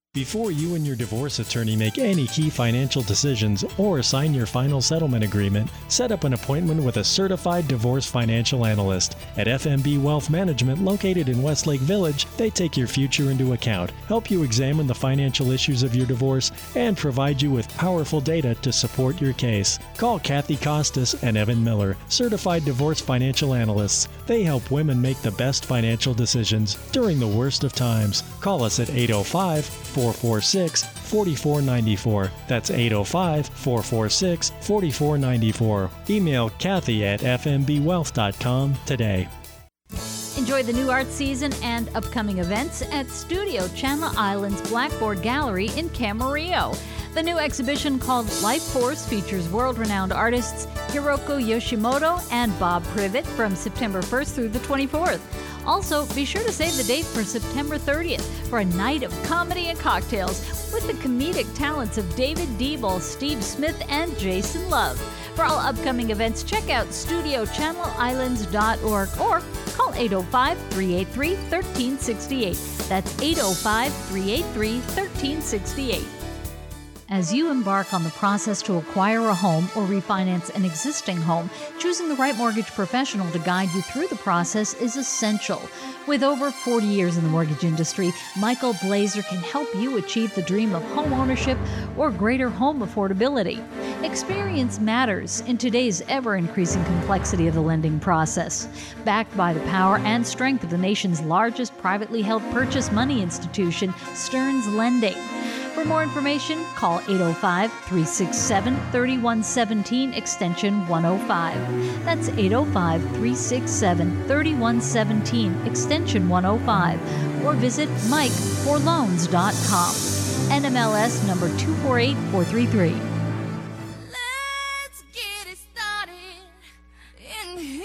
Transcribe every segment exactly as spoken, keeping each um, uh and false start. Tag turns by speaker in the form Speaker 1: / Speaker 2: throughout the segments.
Speaker 1: Before you and your divorce attorney make any key financial decisions or sign your final settlement agreement, set up an appointment with a certified divorce financial analyst. At F M B Wealth Management, located in Westlake Village, they take your future into account, help you examine the financial issues of your divorce, and provide you with powerful data to support your case. Call Kathy Costas and Evan Miller, certified divorce financial analysts. They help women make the best financial decisions during the worst of times. Call us at eight oh five, four four six, four four nine four. That's eight oh five, four four six, four four nine four. Email Kathy at f m b wealth dot com today.
Speaker 2: Enjoy the new art season and upcoming events at Studio Channel Islands Blackboard Gallery in Camarillo. The new exhibition called Life Force features world-renowned artists Hiroko Yoshimoto and Bob Privet from September first through the twenty-fourth. Also, be sure to save the date for September thirtieth for a night of comedy and cocktails with the comedic talents of David Diebel, Steve Smith, and Jason Love. For all upcoming events, check out studio channel islands dot org or call eight oh five, three eight three, one three six eight. That's eight oh five, three eight three, one three six eight. As you embark on the process to acquire a home or refinance an existing home, choosing the right mortgage professional to guide you through the process is essential. With over forty years in the mortgage industry, Michael Blazer can help you achieve the dream of home ownership or greater home affordability. Experience matters in today's ever-increasing complexity of the lending process. Backed by the power and strength of the nation's largest privately held purchase money institution, Stearns Lending. For more information, call eight oh five, three six seven, three one one seven, extension one oh five. That's eight oh five, three six seven, three one one seven, extension one oh five. Or visit mike for loans dot com. N M L S number two four eight four three three.
Speaker 3: Let's get it started in here.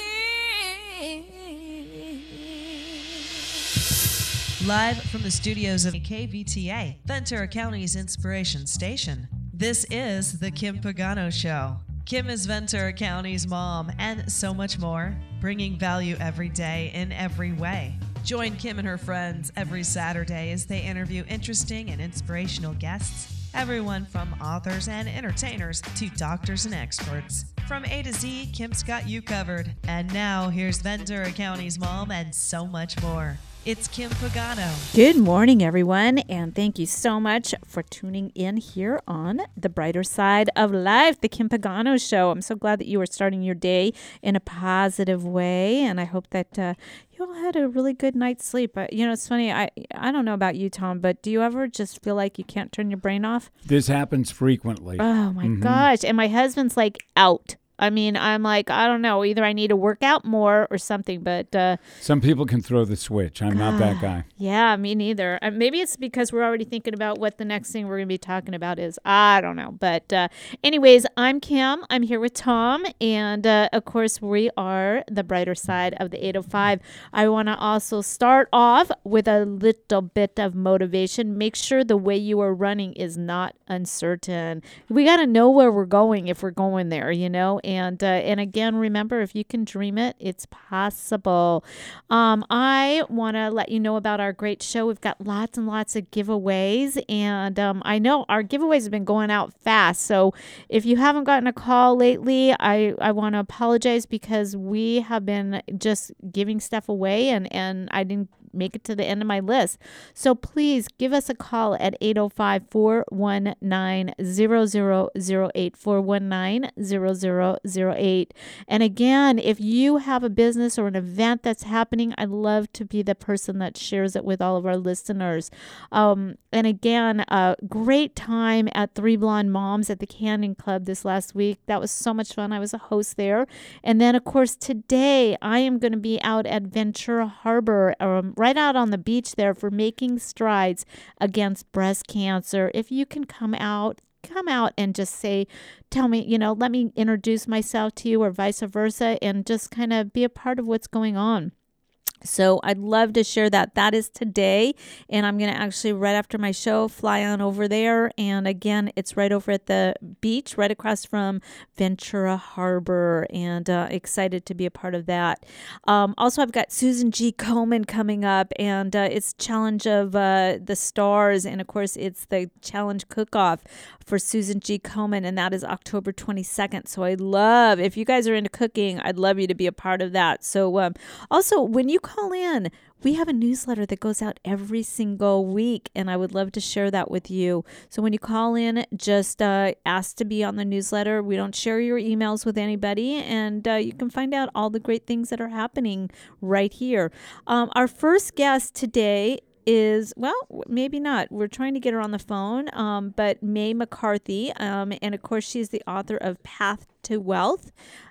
Speaker 4: Live from the studios of K V T A, Ventura County's inspiration station. This is The Kim Pagano Show. Kim is Ventura County's mom and so much more, bringing value every day in every way. Join Kim and her friends every Saturday as they interview interesting and inspirational guests, everyone from authors and entertainers to doctors and experts. From A to Z, Kim's got you covered. And now, here's Ventura County's mom and so much more. It's Kim Pagano.
Speaker 5: Good morning, everyone, and thank you so much for tuning in here on The Brighter Side of Life, The Kim Pagano Show. I'm so glad that you are starting your day in a positive way, and I hope that uh, you all had a really good night's sleep. Uh, you know, it's funny, I, I don't know about you, Tom, but do you ever just feel like you can't turn your brain off?
Speaker 6: This happens frequently.
Speaker 5: Oh, my
Speaker 6: mm-hmm.
Speaker 5: gosh, and my husband's like out. I mean, I'm like, I don't know, either I need to work out more or something, but... Uh,
Speaker 6: Some people can throw the switch. I'm not that guy.
Speaker 5: Yeah, me neither. Uh, maybe it's because we're already thinking about what the next thing we're going to be talking about is. I don't know. But uh, anyways, I'm Kim. I'm here with Tom. And, uh, of course, we are the brighter side of the eight oh five. I want to also start off with a little bit of motivation. Make sure the way you are running is not uncertain. We got to know where we're going if we're going there, you know. And uh, and again, remember, if you can dream it, it's possible. Um, I want to let you know about our great show. We've got lots and lots of giveaways. And um, I know our giveaways have been going out fast. So if you haven't gotten a call lately, I, I want to apologize because we have been just giving stuff away and, and I didn't make it to the end of my list. So please give us a call at eight oh five, four one nine, zero zero zero eight, four one nine, zero zero zero eight. And again, if you have a business or an event that's happening, I'd love to be the person that shares it with all of our listeners. Um, and again, a great time at Three Blonde Moms at the Canyon Club this last week. That was so much fun. I was a host there. And then, of course, today I am going to be out at Ventura Harbor, um, right out on the beach there for Making Strides Against Breast Cancer. If you can come out, come out and just say, tell me, you know, let me introduce myself to you or vice versa and just kind of be a part of what's going on. So I'd love to share that. That is today, and I'm going to actually, right after my show, fly on over there. And again, it's right over at the beach, right across from Ventura Harbor, and uh, excited to be a part of that. Um, also, I've got Susan G. Komen coming up, and uh, it's Challenge of uh, the Stars, and of course, it's the Challenge Cook-Off for Susan G. Komen, and that is October twenty-second. So I'd love, if you guys are into cooking, I'd love you to be a part of that. So um, also, when you call in, we have a newsletter that goes out every single week, and I would love to share that with you. So when you call in, just uh, ask to be on the newsletter. We don't share your emails with anybody, and uh, you can find out all the great things that are happening right here. Um, our first guest today is, well, maybe not. We're trying to get her on the phone, um, but May McCarthy, um, and of course, she's the author of Path to Wealth.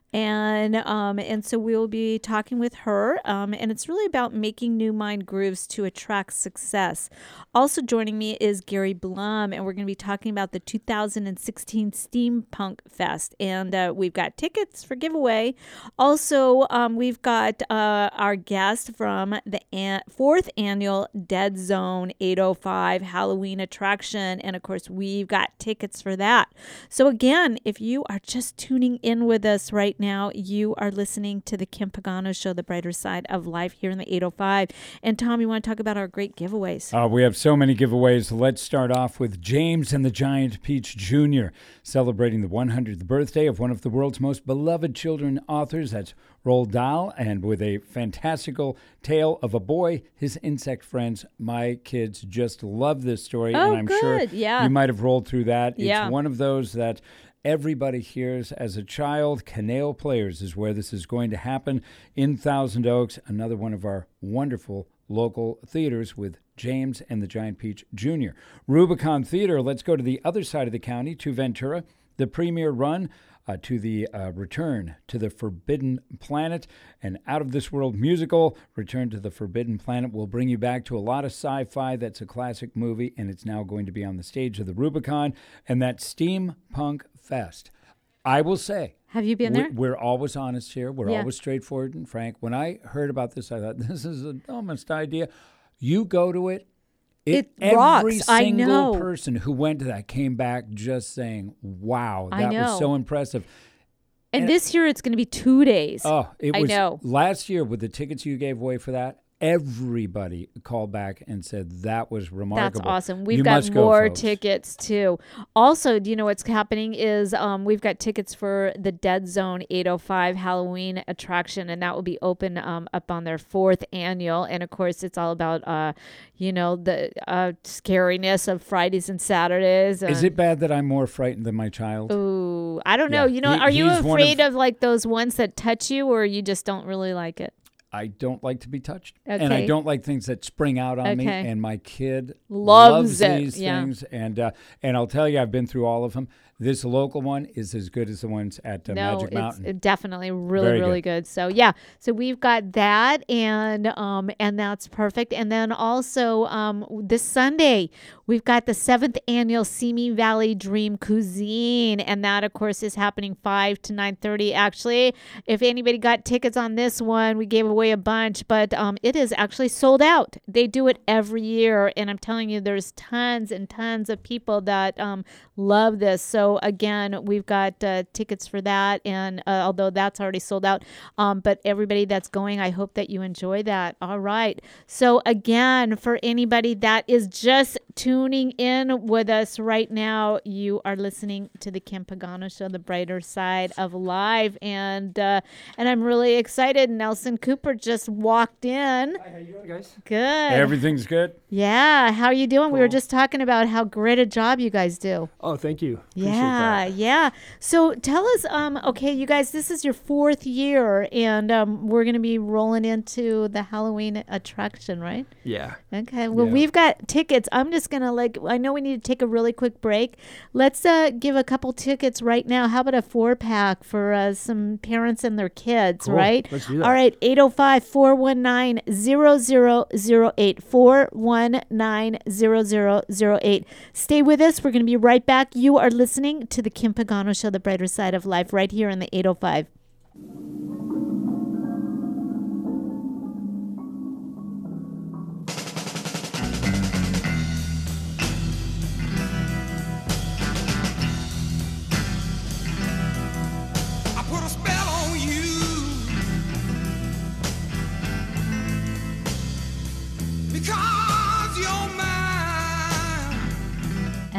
Speaker 5: And um, and so we'll be talking with her, um, and it's really about making new mind grooves to attract success. Also joining me is Gary Blum, and we're going to be talking about the two thousand sixteen Steampunk Fest, and uh, we've got tickets for giveaway. Also, um, we've got uh, our guest from the an- fourth annual Dead Zone eight oh five Halloween attraction, and of course, we've got tickets for that. So again, if you are just tuning in with us right now, Now you are listening to the Kim Pagano Show, the brighter side of life here in the eight oh five. And Tom, you want to talk about our great giveaways?
Speaker 6: Uh, we have so many giveaways. Let's start off with James and the Giant Peach Junior, celebrating the one hundredth birthday of one of the world's most beloved children authors. That's Roald Dahl, and with a fantastical tale of a boy, his insect friends. My kids just love this story,
Speaker 5: oh,
Speaker 6: and I'm
Speaker 5: good.
Speaker 6: sure
Speaker 5: yeah.
Speaker 6: you might have rolled through that.
Speaker 5: Yeah.
Speaker 6: It's one of those that everybody hears as a child. Canal Players is where this is going to happen in Thousand Oaks, another one of our wonderful local theaters with James and the Giant Peach Junior Rubicon Theater, let's go to the other side of the county, to Ventura. The premier run uh, to the uh, Return to the Forbidden Planet, an out-of-this-world musical. Return to the Forbidden Planet will bring you back to a lot of sci-fi. That's a classic movie, and it's now going to be on the stage of the Rubicon, and that Steampunk Fest. I will say,
Speaker 5: have you been
Speaker 6: we,
Speaker 5: there?
Speaker 6: We're always honest here. We're
Speaker 5: yeah.
Speaker 6: always straightforward and frank. When I heard about this, I thought, this is the dumbest idea. You go to it. It,
Speaker 5: it
Speaker 6: every
Speaker 5: rocks. I
Speaker 6: single
Speaker 5: know.
Speaker 6: person who went to that came back just saying, wow,
Speaker 5: I
Speaker 6: that
Speaker 5: know.
Speaker 6: was so impressive.
Speaker 5: And,
Speaker 6: And
Speaker 5: this year it's going to be two days.
Speaker 6: Oh, it
Speaker 5: I
Speaker 6: was
Speaker 5: know.
Speaker 6: last year with the tickets you gave away for that. Everybody called back and said that was remarkable.
Speaker 5: That's awesome. We've
Speaker 6: You
Speaker 5: got
Speaker 6: must go,
Speaker 5: more
Speaker 6: folks.
Speaker 5: tickets too. Also, do you know what's happening is um, we've got tickets for the Dead Zone eight oh five Halloween attraction, and that will be open um, up on their fourth annual. And of course, it's all about uh, you know the uh, scariness of Fridays and Saturdays. And,
Speaker 6: Is it bad that I'm more frightened than my child?
Speaker 5: Ooh, I don't know.
Speaker 6: Yeah.
Speaker 5: You know,
Speaker 6: He-
Speaker 5: are you
Speaker 6: he's one
Speaker 5: afraid
Speaker 6: of-
Speaker 5: of, like those ones that touch you, or you just don't really like it?
Speaker 6: I don't like to be touched,
Speaker 5: Okay.
Speaker 6: and I don't like things that spring out on me.
Speaker 5: Okay.
Speaker 6: And my kid
Speaker 5: Loves
Speaker 6: loves
Speaker 5: it,
Speaker 6: these
Speaker 5: yeah.
Speaker 6: things, and uh, and I'll tell you, I've been through all of them. This local one is as good as the ones at uh,
Speaker 5: no,
Speaker 6: Magic
Speaker 5: it's
Speaker 6: Mountain.
Speaker 5: definitely really,
Speaker 6: Very
Speaker 5: really good. So yeah, so we've got that, and um, and that's perfect. And then also um, this Sunday we've got the seventh annual Simi Valley Dream Cuisine, and that of course is happening five to nine thirty. Actually, if anybody got tickets on this one, we gave away a bunch, but um, it is actually sold out. They do it every year, and I'm telling you, there's tons and tons of people that um, love this. So again, we've got uh, tickets for that, and uh, although that's already sold out, um, but everybody that's going, I hope that you enjoy that. All right. So again, for anybody that is just tuning in with us right now, you are listening to the Kim Pagano Show, the brighter side of life, and uh, and I'm really excited. Nelson Cooper just walked in.
Speaker 7: Hi, how you doing, guys?
Speaker 5: Good.
Speaker 6: Everything's good.
Speaker 5: Yeah. How are you doing? We were
Speaker 7: Cool.
Speaker 5: just talking about how great a job you guys do.
Speaker 7: Oh, thank you. Appreciate
Speaker 5: Yeah,
Speaker 7: that.
Speaker 5: yeah. So tell us, um, okay, you guys, this is your fourth year, and um, we're going to be rolling into the Halloween attraction, right?
Speaker 7: Yeah.
Speaker 5: Okay. Well,
Speaker 7: Yeah.
Speaker 5: we've got tickets. I'm just going to, like, I know we need to take a really quick break. Let's uh, give a couple tickets right now. How about a four pack for uh, some parents and their kids,
Speaker 7: Cool.
Speaker 5: right?
Speaker 7: Let's do that.
Speaker 5: All right. eight oh five, four one nine, zero zero zero eight. four one nine, zero zero zero eight. Stay with us. We're going to be right back. You are listening to the Kim Pagano Show, the brighter side of life, right here in the eight oh five.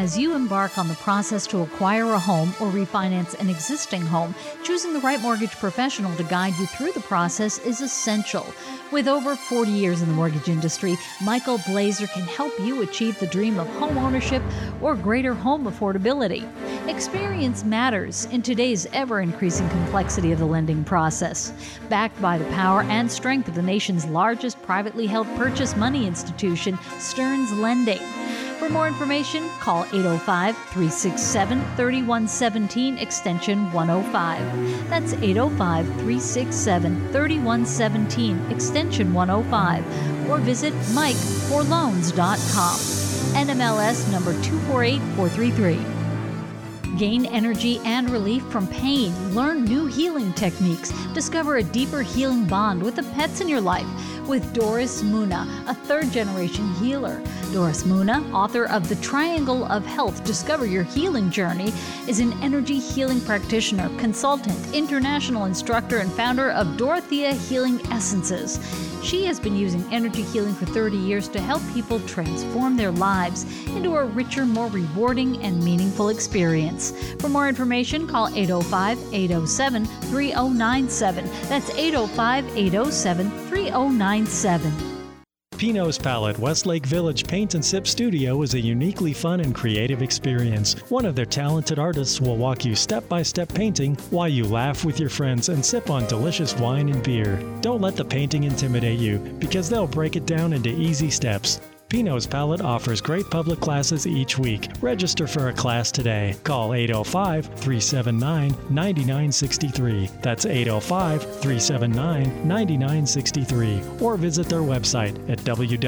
Speaker 2: As you embark on the process to acquire a home or refinance an existing home, choosing the right mortgage professional to guide you through the process is essential. With over forty years in the mortgage industry, Michael Blazer can help you achieve the dream of home ownership or greater home affordability. Experience matters in today's ever-increasing complexity of the lending process. Backed by the power and strength of the nation's largest privately held purchase money institution, Stearns Lending. For more information, call eight oh five, three six seven, three one one seven, extension one oh five. That's eight oh five, three six seven, three one one seven, extension one oh five. Or visit mike for loans dot com. N M L S number two four eight four three three. Gain energy and relief from pain. Learn new healing techniques. Discover a deeper healing bond with the pets in your life with Doris Muna, a third-generation healer. Doris Muna, author of The Triangle of Health, Discover Your Healing Journey, is an energy healing practitioner, consultant, international instructor, and founder of Dorothea Healing Essences. She has been using energy healing for thirty years to help people transform their lives into a richer, more rewarding, and meaningful experience. For more information, call eight oh five, eight oh seven, three oh nine seven. That's eight oh five, eight oh seven, three oh nine seven.
Speaker 1: Pino's Palette Westlake Village Paint and Sip Studio is a uniquely fun and creative experience. One of their talented artists will walk you step-by-step painting while you laugh with your friends and sip on delicious wine and beer. Don't let the painting intimidate you, because they'll break it down into easy steps. Pino's Palette offers great public classes each week. Register for a class today. Call eight oh five, three seven nine, nine nine six three. That's eight oh five, three seven nine, nine nine six three. Or visit their website at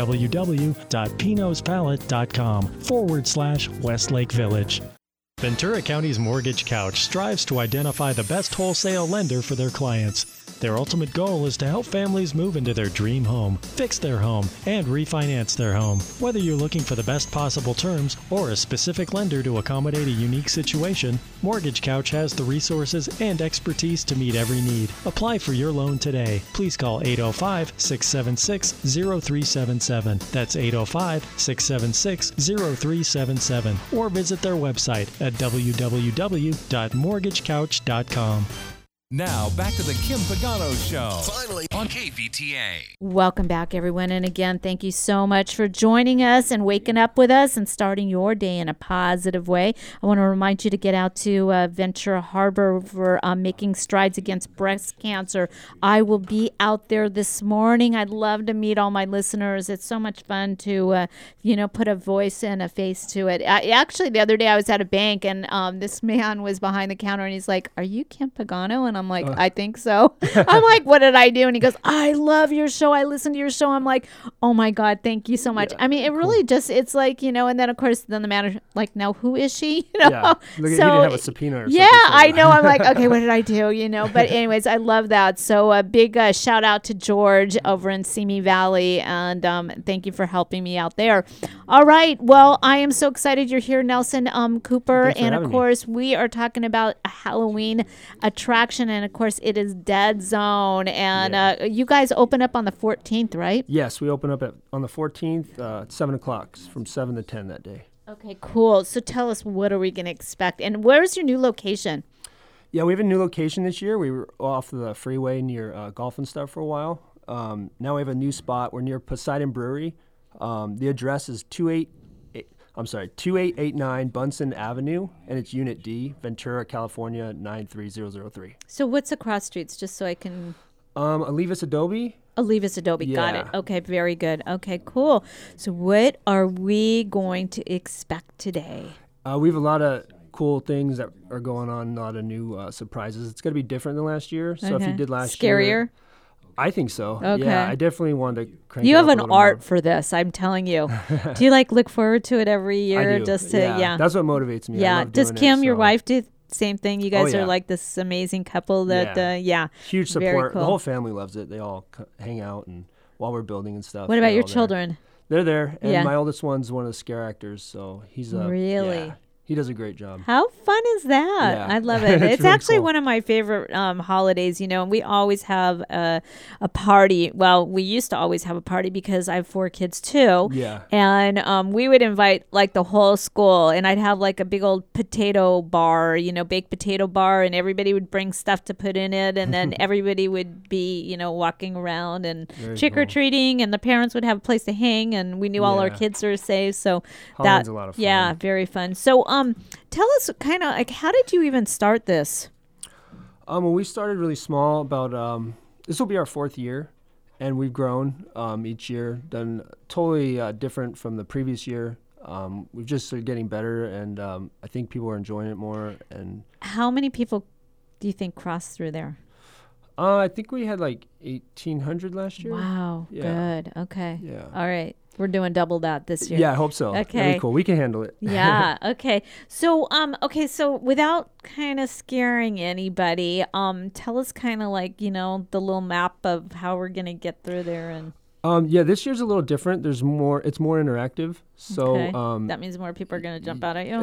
Speaker 1: www.pinospalette.com forward slash Westlake Village. Ventura County's Mortgage Couch strives to identify the best wholesale lender for their clients. Their ultimate goal is to help families move into their dream home, fix their home, and refinance their home. Whether you're looking for the best possible terms or a specific lender to accommodate a unique situation, Mortgage Couch has the resources and expertise to meet every need. Apply for your loan today. Please call eight oh five, six seven six, oh three seven seven. That's eight oh five, six seven six, oh three seven seven. Or visit their website at w w w dot mortgage couch dot com.
Speaker 7: Now, back to the Kim Pagano Show. Finally on K V T A.
Speaker 5: Welcome back, everyone. And again, thank you so much for joining us and waking up with us and starting your day in a positive way. I want to remind you to get out to uh, Ventura Harbor for uh, making strides against breast cancer. I will be out there this morning. I'd love to meet all my listeners. It's so much fun to, uh, you know, put a voice and a face to it. I, actually, the other day I was at a bank and um, this man was behind the counter and he's like, "Are you Kim Pagano?" And I'm like, uh. I think so. I'm like, what did I do? And he goes, I love your show. I listen to your show. I'm like, oh my God, thank you so much. Yeah, I mean, it cool. really just, it's like, you know, and then of course, then the matter, like, now who is she? You know?
Speaker 8: Yeah. Look, so, he didn't have a subpoena or something.
Speaker 5: Yeah, I know. I'm like, okay, what did I do? You know, but anyways, I love that. So a big uh, shout out to George over in Simi Valley. And um, thank you for helping me out there. All right. Well, I am so excited you're here, Nelson um, Cooper. And of course, me. we are talking about a Halloween attraction. And of course, it is Dead Zone. And yeah. uh, you guys open up on the fourteenth, right?
Speaker 8: Yes, we open up at, on the fourteenth uh, at seven o'clock, from seven to ten that day.
Speaker 5: Okay, cool. So tell us, what are we going to expect? And where's your new location?
Speaker 8: Yeah, we have a new location this year. We were off the freeway near uh, Golf and Stuff for a while. Um, now we have a new spot. We're near Poseidon Brewery. Um, the address is two eight eight, I'm sorry, two eight eight nine Bunsen Avenue, and it's Unit D, Ventura, California, nine three zero zero three.
Speaker 5: So what's across streets, just so I can...
Speaker 8: Um, Olivas Adobe.
Speaker 5: Olivas Adobe,
Speaker 8: yeah.
Speaker 5: Got it. Okay, very good. Okay, cool. So what are we going to expect today?
Speaker 8: Uh, we have a lot of cool things that are going on, a lot of new uh, surprises. It's going to be different than last year. So
Speaker 5: okay.
Speaker 8: if you did last
Speaker 5: Scarier?
Speaker 8: year... Scarier? I think so.
Speaker 5: Okay.
Speaker 8: Yeah, I definitely wanted to crank
Speaker 5: You
Speaker 8: it
Speaker 5: have
Speaker 8: up
Speaker 5: an
Speaker 8: a little
Speaker 5: art
Speaker 8: more.
Speaker 5: for this, I'm telling you. Do you like look forward to it every year?
Speaker 8: I do.
Speaker 5: Just to
Speaker 8: yeah.
Speaker 5: yeah.
Speaker 8: That's what motivates me. I
Speaker 5: Yeah.
Speaker 8: love
Speaker 5: Does
Speaker 8: doing
Speaker 5: Kim,
Speaker 8: it,
Speaker 5: your
Speaker 8: so.
Speaker 5: wife, do the same thing? You guys
Speaker 8: Oh, yeah.
Speaker 5: are like this amazing couple that
Speaker 8: Yeah.
Speaker 5: uh yeah.
Speaker 8: Huge
Speaker 5: Very
Speaker 8: support.
Speaker 5: cool.
Speaker 8: The whole family loves it. They all c- hang out and while we're building and stuff.
Speaker 5: What about
Speaker 8: they're
Speaker 5: your
Speaker 8: all there.
Speaker 5: children?
Speaker 8: They're there, and
Speaker 5: Yeah.
Speaker 8: my oldest one's one of the scare actors, so he's a
Speaker 5: Really?
Speaker 8: Yeah, he does a great job.
Speaker 5: How fun is that?
Speaker 8: Yeah.
Speaker 5: I love it.
Speaker 8: It's
Speaker 5: It's
Speaker 8: really
Speaker 5: actually
Speaker 8: cool.
Speaker 5: one of my favorite um, holidays, you know, and we always have a, a party. Well, we used to always have a party because I have four kids too.
Speaker 8: Yeah.
Speaker 5: And um, we would invite like the whole school, and I'd have like a big old potato bar, you know, baked potato bar, and everybody would bring stuff to put in it. And then everybody would be, you know, walking around and
Speaker 8: Very
Speaker 5: trick or treating, and the parents would have a place to hang, and we knew all our
Speaker 8: Yeah.
Speaker 5: kids were safe. So
Speaker 8: Halloween's
Speaker 5: that,
Speaker 8: a lot of
Speaker 5: yeah,
Speaker 8: fun.
Speaker 5: very fun. So, um, tell us kind of like, how did you even start this?
Speaker 8: Um, well, we started really small. About um, this will be our fourth year, and we've grown um, each year. Done totally uh, different from the previous year. Um, we've just started getting better, and um, I think people are enjoying it more. And
Speaker 5: How many people do you think crossed through there?
Speaker 8: uh, I think we had like eighteen hundred last year.
Speaker 5: Wow,
Speaker 8: Yeah.
Speaker 5: good. Okay.
Speaker 8: Yeah.
Speaker 5: All right. We're doing double that this year.
Speaker 8: Yeah, I hope so. That'd
Speaker 5: Okay.
Speaker 8: be cool. We can handle it.
Speaker 5: Yeah. Okay. So, um, okay. So, without kind of scaring anybody, um, tell us kind of like you know the little map of how we're gonna get through there, and
Speaker 8: Um, yeah, this year's a little different. There's more. It's more interactive. So
Speaker 5: okay.
Speaker 8: um,
Speaker 5: that means more people are gonna jump out at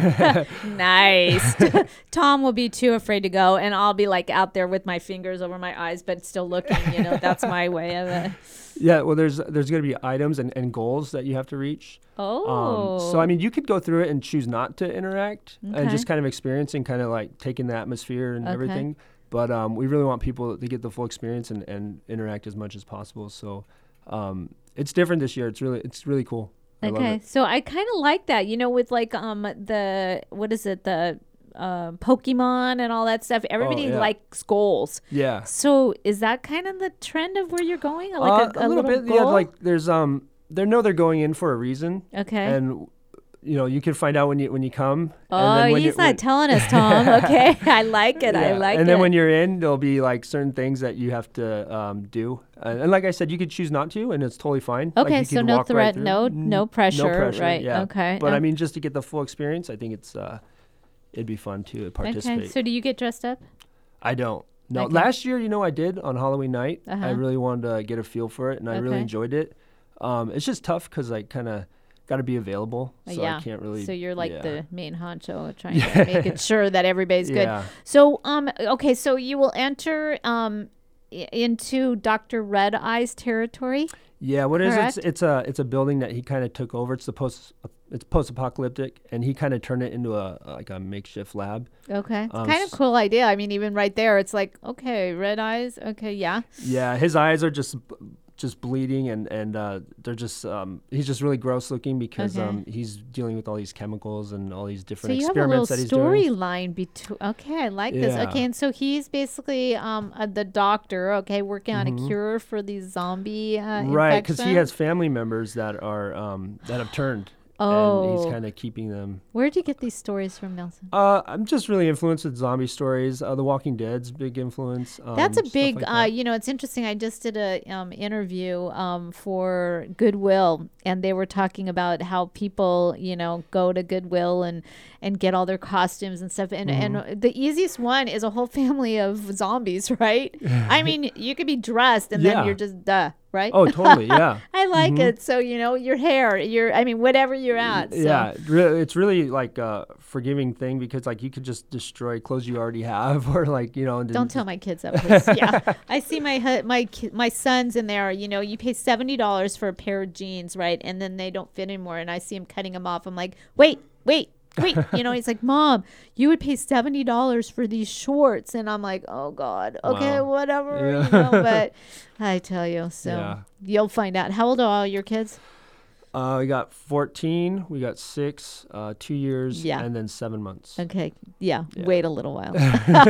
Speaker 5: you. Nice. Tom will be too afraid to go, and I'll be like out there with my fingers over my eyes, but still looking. You know, that's my way of it.
Speaker 8: yeah, well, there's there's gonna be items and, and goals that you have to reach.
Speaker 5: Oh.
Speaker 8: Um, so I mean, you could go through it and choose not to interact
Speaker 5: Okay.
Speaker 8: and just kind of experiencing, kind of like taking the atmosphere and
Speaker 5: Okay.
Speaker 8: everything. But um, we really want people to get the full experience and, and interact as much as possible. So um, it's different this year. It's really it's really cool. I love
Speaker 5: Okay,
Speaker 8: it.
Speaker 5: so I kind of like that, you know, with like um the what is it the uh, Pokemon and all that stuff. Everybody
Speaker 8: yeah.
Speaker 5: likes goals.
Speaker 8: Yeah.
Speaker 5: So is that kind of the trend of where you're going?
Speaker 8: Uh,
Speaker 5: Like a,
Speaker 8: a, little, bit. Yeah,
Speaker 5: goal?
Speaker 8: like there's um they know they're going in for a reason.
Speaker 5: Okay.
Speaker 8: And you know, you can find out when you when you come.
Speaker 5: Oh,
Speaker 8: and then when
Speaker 5: he's
Speaker 8: you,
Speaker 5: not
Speaker 8: when,
Speaker 5: telling us, Tom. Okay, I like it. I
Speaker 8: Yeah,
Speaker 5: like it.
Speaker 8: and then when you're in, there'll be like certain things that you have to um, do, and, and like I said, you could choose not to, and it's totally fine. Like,
Speaker 5: Okay,
Speaker 8: you
Speaker 5: so
Speaker 8: could
Speaker 5: no
Speaker 8: walk right
Speaker 5: threat,
Speaker 8: through.
Speaker 5: no-
Speaker 8: N-
Speaker 5: no pressure,
Speaker 8: no pressure,
Speaker 5: right,
Speaker 8: Yeah.
Speaker 5: okay,
Speaker 8: But I
Speaker 5: um,
Speaker 8: mean, just to get the full experience, I think it's uh, it'd be fun to participate.
Speaker 5: okay, so do you get dressed up?
Speaker 8: I don't. No,
Speaker 5: Okay.
Speaker 8: last year, you know, I did on Halloween night.
Speaker 5: Uh-huh.
Speaker 8: I really wanted to get a feel for it, and I really
Speaker 5: Okay.
Speaker 8: enjoyed it. Um, it's just tough because I kind of got to be available,
Speaker 5: Uh,
Speaker 8: so
Speaker 5: yeah.
Speaker 8: I can't really.
Speaker 5: So you're like
Speaker 8: yeah.
Speaker 5: the main honcho, trying to make it sure that everybody's good.
Speaker 8: Yeah.
Speaker 5: So um, okay, so you will enter um i- into Doctor Red Eye's territory.
Speaker 8: Yeah, what is it? It's,
Speaker 5: Correct?
Speaker 8: it's a it's a building that he kind of took over. It's the post it's post apocalyptic, and he kind of turned it into a like a makeshift lab.
Speaker 5: Okay, it's
Speaker 8: Um,
Speaker 5: kind of
Speaker 8: s-
Speaker 5: cool idea. I mean, even right there, it's like okay, red eyes. Okay, yeah.
Speaker 8: Yeah, his eyes are just just bleeding, and and uh, they're just um, he's just really gross looking because
Speaker 5: Okay.
Speaker 8: um, he's dealing with all these chemicals and all these
Speaker 5: So
Speaker 8: different
Speaker 5: you have a little
Speaker 8: experiments that he's doing.
Speaker 5: storyline between. Okay, I like this.
Speaker 8: Yeah.
Speaker 5: Okay, and so he's basically um uh, the doctor. Okay, working on
Speaker 8: Mhm.
Speaker 5: a cure for these zombie uh,
Speaker 8: Right, because he
Speaker 5: infections.
Speaker 8: has family members that are um, that have turned, and
Speaker 5: Oh.
Speaker 8: he's kind of keeping them.
Speaker 5: Where'd you get these stories from, Nelson?
Speaker 8: Uh, I'm just really influenced with zombie stories. Uh, The Walking Dead's big influence. Um,
Speaker 5: That's a
Speaker 8: stuff
Speaker 5: big,
Speaker 8: like
Speaker 5: uh,
Speaker 8: that.
Speaker 5: you know, it's interesting. I just did a um, interview um, for Goodwill, and they were talking about how people, you know, go to Goodwill and, and get all their costumes and stuff. And,
Speaker 8: Mm-hmm.
Speaker 5: and the easiest one is a whole family of zombies, right? I mean, you could be dressed and then
Speaker 8: Yeah.
Speaker 5: you're just duh, right?
Speaker 8: Oh, totally, yeah.
Speaker 5: I like
Speaker 8: Mhm.
Speaker 5: it. So, you know, your hair, your, I mean, whatever you're at. So.
Speaker 8: Yeah, re- it's really like a forgiving thing because like you could just destroy clothes you already have, or like you know. And
Speaker 5: Don't tell my kids that, please. Yeah, I see my hu- my ki- my sons in there. You know, you pay seventy dollars for a pair of jeans, right? And then they don't fit anymore, and I see him cutting them off. I'm like, wait, wait, wait. You know, he's like, Mom, you would pay seventy dollars for these shorts, and I'm like, oh God, okay,
Speaker 8: Wow.
Speaker 5: whatever.
Speaker 8: Yeah.
Speaker 5: You know, but I tell you, so
Speaker 8: Yeah.
Speaker 5: you'll find out. How old are all your kids?
Speaker 8: Uh, we got fourteen, we got six, uh, two years,
Speaker 5: Yeah.
Speaker 8: and then seven months.
Speaker 5: Okay, yeah,
Speaker 8: Yeah.
Speaker 5: wait a little while.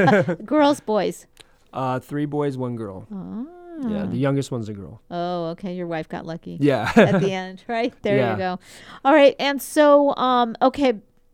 Speaker 5: Girls, boys.
Speaker 8: Uh, three boys, one girl.
Speaker 5: Oh.
Speaker 8: Yeah, the youngest one's a girl.
Speaker 5: Oh, okay. Your wife got lucky.
Speaker 8: Yeah.
Speaker 5: At the end, right? There
Speaker 8: Yeah.
Speaker 5: you go. All right. And so, um, okay.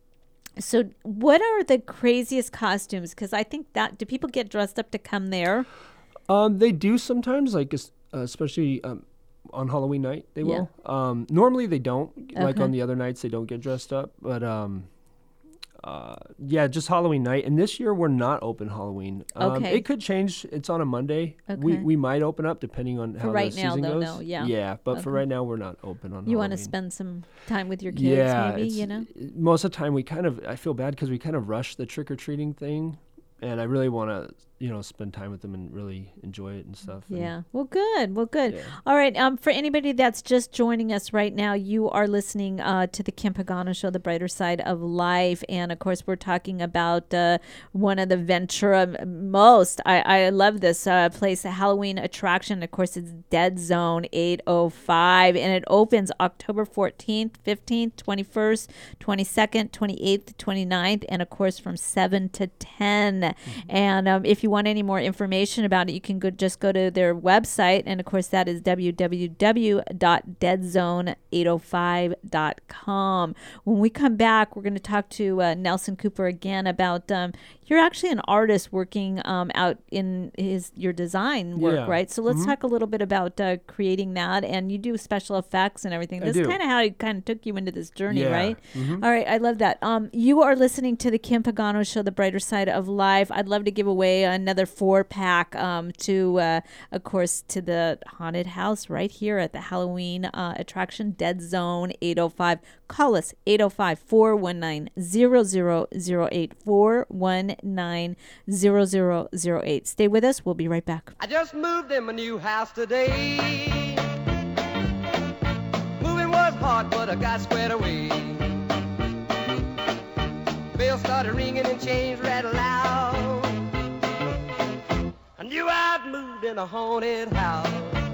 Speaker 5: So, what are the craziest costumes? Because I think that do people get dressed up to come there?
Speaker 8: Um, they do sometimes, like es- uh, especially um, on Halloween night. They
Speaker 5: Yeah.
Speaker 8: will. Um, normally they don't. Like
Speaker 5: Okay.
Speaker 8: on the other nights, they don't get dressed up. But um, Uh, yeah, just Halloween night. And this year we're not open Halloween. Um,
Speaker 5: Okay.
Speaker 8: It could change. It's on a Monday.
Speaker 5: Okay.
Speaker 8: We we might open up depending on how
Speaker 5: right
Speaker 8: the
Speaker 5: now,
Speaker 8: season
Speaker 5: though,
Speaker 8: goes.
Speaker 5: no, yeah.
Speaker 8: Yeah, but for
Speaker 5: Okay.
Speaker 8: right now we're not open on.
Speaker 5: You want to
Speaker 8: Halloween.
Speaker 5: spend some time with your kids,
Speaker 8: yeah,
Speaker 5: maybe,
Speaker 8: it's-
Speaker 5: you know?
Speaker 8: Most of the time we kind of, I feel bad because we kind of rush the trick or treating thing, and I really want to, you know, spend time with them and really enjoy it and stuff. and-
Speaker 5: Yeah. Well, good. Well, good.
Speaker 8: Yeah.
Speaker 5: All right. Um, for anybody that's just joining us right now, you are listening uh, to the Kim Pagano Show, The Brighter Side of Life, and of course, we're talking about uh, one of the Ventura most. I, I love this uh, place, a Halloween attraction. Of course, it's Dead Zone eight oh five, and it opens October fourteenth, fifteenth, twenty-first, twenty-second, twenty-eighth, twenty-ninth, and of course, from seven to ten. Mm-hmm. And um, if you want any more information about it, you can go just go to their website, and of course that is w w w dot dead zone eight oh five dot com. When we come back, we're going to talk to uh, Nelson Cooper again about um, you're actually an artist working um, out in his your design work,
Speaker 8: Yeah.
Speaker 5: right? So let's
Speaker 8: Mhm.
Speaker 5: talk a little bit about uh, creating that, and you do special effects and everything.
Speaker 8: I
Speaker 5: This is
Speaker 8: do.
Speaker 5: kind of how it kind of took you into this journey,
Speaker 8: Yeah.
Speaker 5: right?
Speaker 8: Mhm.
Speaker 5: All right, I love that. Um, you are listening to the Kim Pagano Show, The Brighter Side of Life. I'd love to give away another four pack um, to, uh, of course, to the haunted house right here at the Halloween uh, attraction, Dead Zone eight oh five. Call us eight oh five, four one nine, zero zero zero eight, four one nine, zero zero zero eight. Stay with us. We'll be right back.
Speaker 9: I just moved in my new house today. Moving was hard, but I got squared away. Bells started ringing and chains rattled out. I knew I'd moved in a haunted house.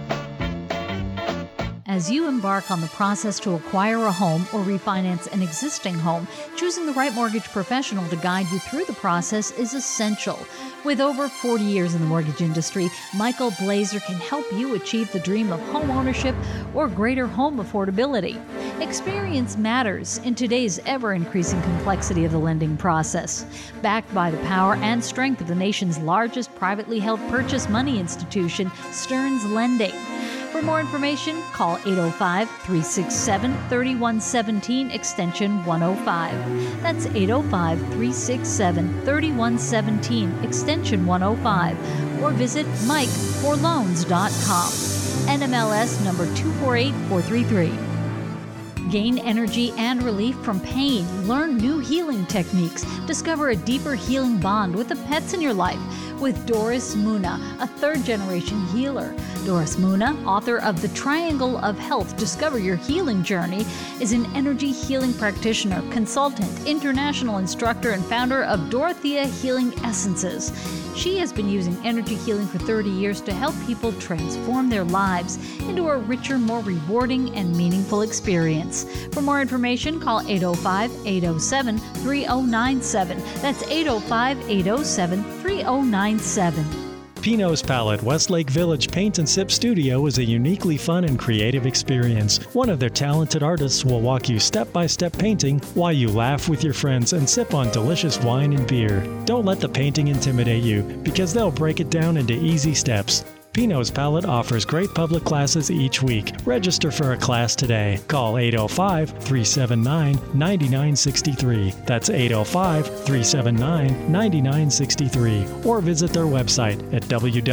Speaker 2: As you embark on the process to acquire a home or refinance an existing home, choosing the right mortgage professional to guide you through the process is essential. With over forty years in the mortgage industry, Michael Blazer can help you achieve the dream of home ownership or greater home affordability. Experience matters in today's ever-increasing complexity of the lending process. Backed by the power and strength of the nation's largest privately held purchase money institution, Stearns Lending. For more information, call eight oh five, three six seven, three one one seven, extension one oh five. That's eight oh five, three six seven, three one one seven, extension one oh five. Or visit mike for loans dot com. N M L S number two four eight four three three. Gain energy and relief from pain. Learn new healing techniques. Discover a deeper healing bond with the pets in your life with Doris Muna, a third-generation healer. Doris Muna, author of The Triangle of Health, Discover Your Healing Journey, is an energy healing practitioner, consultant, international instructor, and founder of Dorothea Healing Essences. She has been using energy healing for thirty years to help people transform their lives into a richer, more rewarding, and meaningful experience. For more information, call eight oh five, eight oh seven, three oh nine seven. That's eight oh five, eight oh seven, three oh nine seven.
Speaker 1: Pino's Palette Westlake Village Paint and Sip Studio is a uniquely fun and creative experience. One of their talented artists will walk you step-by-step painting while you laugh with your friends and sip on delicious wine and beer. Don't let the painting intimidate you, because they'll break it down into easy steps. Pino's Palette offers great public classes each week. Register for a class today. Call eight oh five, three seven nine, nine nine six three. That's eight oh five, three seven nine, nine nine six three. Or visit their website at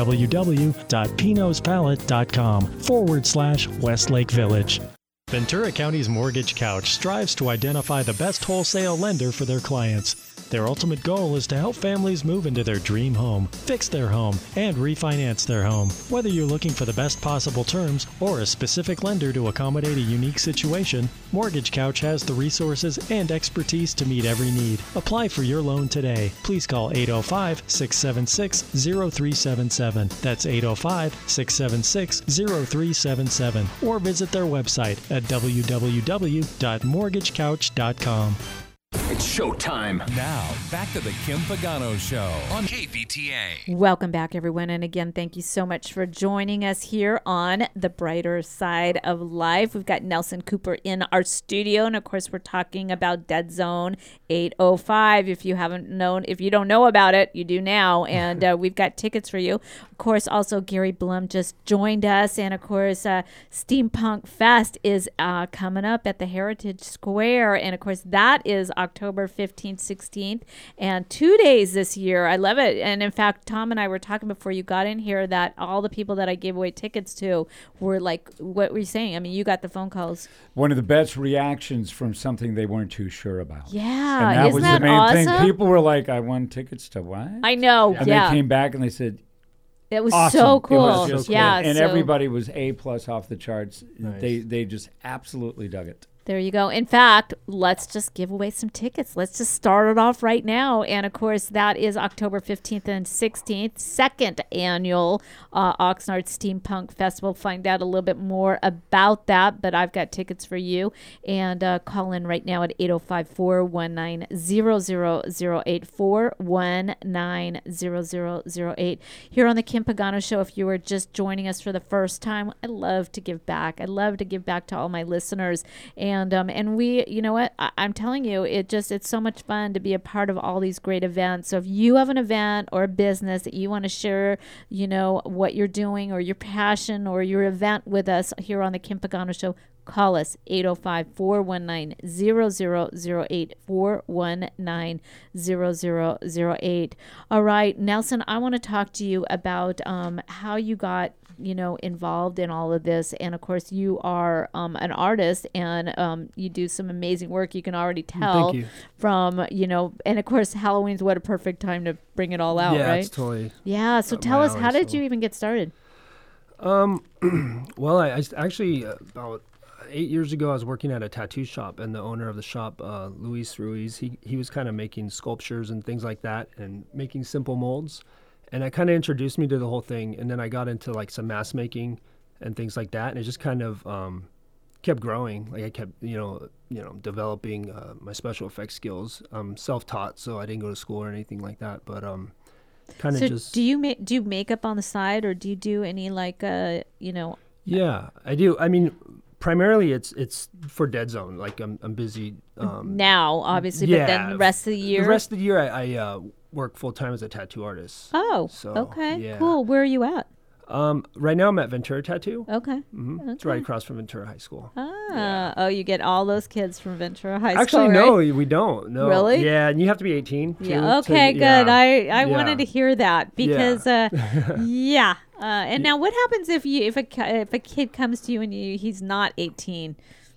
Speaker 1: www.pinospalette.com forward slash Westlake Village. Ventura County's Mortgage Couch strives to identify the best wholesale lender for their clients. Their ultimate goal is to help families move into their dream home, fix their home, and refinance their home. Whether you're looking for the best possible terms or a specific lender to accommodate a unique situation, Mortgage Couch has the resources and expertise to meet every need. Apply for your loan today. Please call eight oh five, six seven six, zero three seven seven. That's eight oh five, six seven six, zero three seven seven. Or visit their website at w w w dot mortgage couch dot com.
Speaker 7: It's showtime. Now, back to the Kim Pagano Show on K V T A.
Speaker 5: Welcome back, everyone. And again, thank you so much for joining us here on The Brighter Side of Life. We've got Nelson Cooper in our studio. And of course, we're talking about Dead Zone eight oh five. If you haven't known, if you don't know about it, you do now. And uh, we've got tickets for you. Of course, also Gary Blum just joined us. And of course, uh, Steampunk Fest is uh, coming up at the Heritage Square. And of course, that is October fifteenth, sixteenth, and two days this year. I love it. And in fact, Tom and I were talking before you got in here that all the people that I gave away tickets to were like, what were you saying? I mean, you got the phone calls.
Speaker 6: One of the best reactions from something they weren't too sure about.
Speaker 5: Yeah.
Speaker 6: And that
Speaker 5: Isn't
Speaker 6: was
Speaker 5: that
Speaker 6: the main
Speaker 5: awesome?
Speaker 6: thing. People were like, I won tickets to what?
Speaker 5: I know.
Speaker 6: And
Speaker 5: yeah.
Speaker 6: they came back and they said,
Speaker 5: it was
Speaker 6: awesome.
Speaker 5: so
Speaker 6: It
Speaker 5: cool.
Speaker 6: was just
Speaker 5: yeah.
Speaker 6: cool. And
Speaker 5: so
Speaker 6: everybody was A plus off the charts.
Speaker 8: Nice.
Speaker 6: They they just absolutely dug it.
Speaker 5: there you go. In fact, let's just give away some tickets. Let's just start it off right now. And of course, that is October fifteenth and sixteenth, second annual uh, Oxnard Steampunk Festival. Find out a little bit more about that, but I've got tickets for you. And uh, call in right now at eight oh five, four one nine, zero zero zero eight, four one nine, zero zero zero eight. Here on the Kim Pagano Show, if you are just joining us for the first time, I love to give back. I love to give back to all my listeners. And And um, and we, you know what, I, I'm telling you, it just, it's so much fun to be a part of all these great events. So if you have an event or a business that you want to share, you know, what you're doing or your passion or your event with us here on the Kim Pagano Show, call us eight oh five, four one nine, zero zero zero eight, four one nine, zero zero zero eight. All right, Nelson, I want to talk to you about um, how you got, you know, involved in all of this. And of course, you are um, an artist and um, you do some amazing work. You can already tell
Speaker 8: you.
Speaker 5: from, you know, and of course, Halloween's what a perfect time to bring it all out,
Speaker 8: yeah,
Speaker 5: right?
Speaker 8: it's totally.
Speaker 5: Yeah, so
Speaker 8: uh,
Speaker 5: tell
Speaker 8: my
Speaker 5: us, how
Speaker 8: alley,
Speaker 5: did
Speaker 8: so-
Speaker 5: you even get started?
Speaker 8: Um, well, I, I s- actually uh, about eight years ago, I was working at a tattoo shop, and the owner of the shop, uh, Luis Ruiz, he he was kind of making sculptures and things like that, and making simple molds, and that kind of introduced me to the whole thing. And then I got into like some mask making and things like that, and it just kind of um, kept growing. Like I kept, you know, you know, developing uh, my special effects skills. I'm self-taught, so I didn't go to school or anything like that, but um. Kind of
Speaker 5: So
Speaker 8: just
Speaker 5: do you make do makeup on the side, or do you do any like uh you know?
Speaker 8: yeah, I do. I mean, primarily it's it's for Dead Zone. Like I'm I'm busy um,
Speaker 5: Now, obviously, but then
Speaker 8: yeah,
Speaker 5: the rest of the year.
Speaker 8: The rest of the year, I, I uh, work full time as a tattoo artist.
Speaker 5: Oh,
Speaker 8: So,
Speaker 5: okay,
Speaker 8: yeah.
Speaker 5: cool. Where are you at?
Speaker 8: Um, right now I'm at Ventura Tattoo.
Speaker 5: Okay.
Speaker 8: hmm It's right across from Ventura High School.
Speaker 5: Ah, oh, you get all those kids from Ventura High
Speaker 8: Actually,
Speaker 5: School,
Speaker 8: no,
Speaker 5: right?
Speaker 8: we don't. No.
Speaker 5: Really?
Speaker 8: Yeah, and you have to be eighteen. too,
Speaker 5: Yeah.
Speaker 8: to-
Speaker 5: Okay. Good.
Speaker 8: yeah.
Speaker 5: I I
Speaker 8: Yeah.
Speaker 5: wanted to hear that because uh, yeah. Uh, and now, what happens if you if a ki- if a kid comes to you and you he's not eighteen?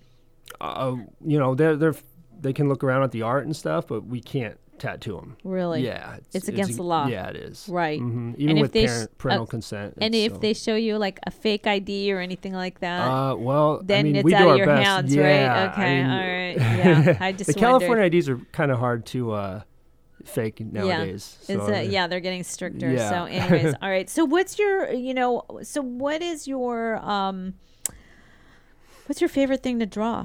Speaker 8: Uh, you know, they're they're they can look around at the art and stuff, but we can't tattoo them.
Speaker 5: Really?
Speaker 8: Yeah,
Speaker 5: It's against the law.
Speaker 8: Yeah, it is.
Speaker 5: Right.
Speaker 8: hmm Even
Speaker 5: And if
Speaker 8: with
Speaker 5: they sh-
Speaker 8: parent, parental
Speaker 5: uh,
Speaker 8: consent.
Speaker 5: And
Speaker 8: it's
Speaker 5: if
Speaker 8: so-
Speaker 5: they show you like a fake I D or anything like that,
Speaker 8: Uh, well,
Speaker 5: then
Speaker 8: I mean,
Speaker 5: it's
Speaker 8: we
Speaker 5: out
Speaker 8: do
Speaker 5: of
Speaker 8: our
Speaker 5: your
Speaker 8: best.
Speaker 5: hands,
Speaker 8: yeah,
Speaker 5: right? Okay,
Speaker 8: I mean,
Speaker 5: all right. Yeah, I just
Speaker 8: the California
Speaker 5: wondered.
Speaker 8: I Ds are kind of hard to uh, fake nowadays.
Speaker 5: Yeah. It's,
Speaker 8: so,
Speaker 5: uh, yeah, they're getting stricter.
Speaker 8: Yeah.
Speaker 5: So, anyways, all right. So, what's your, you know, so what is your, um, what's your favorite thing to draw?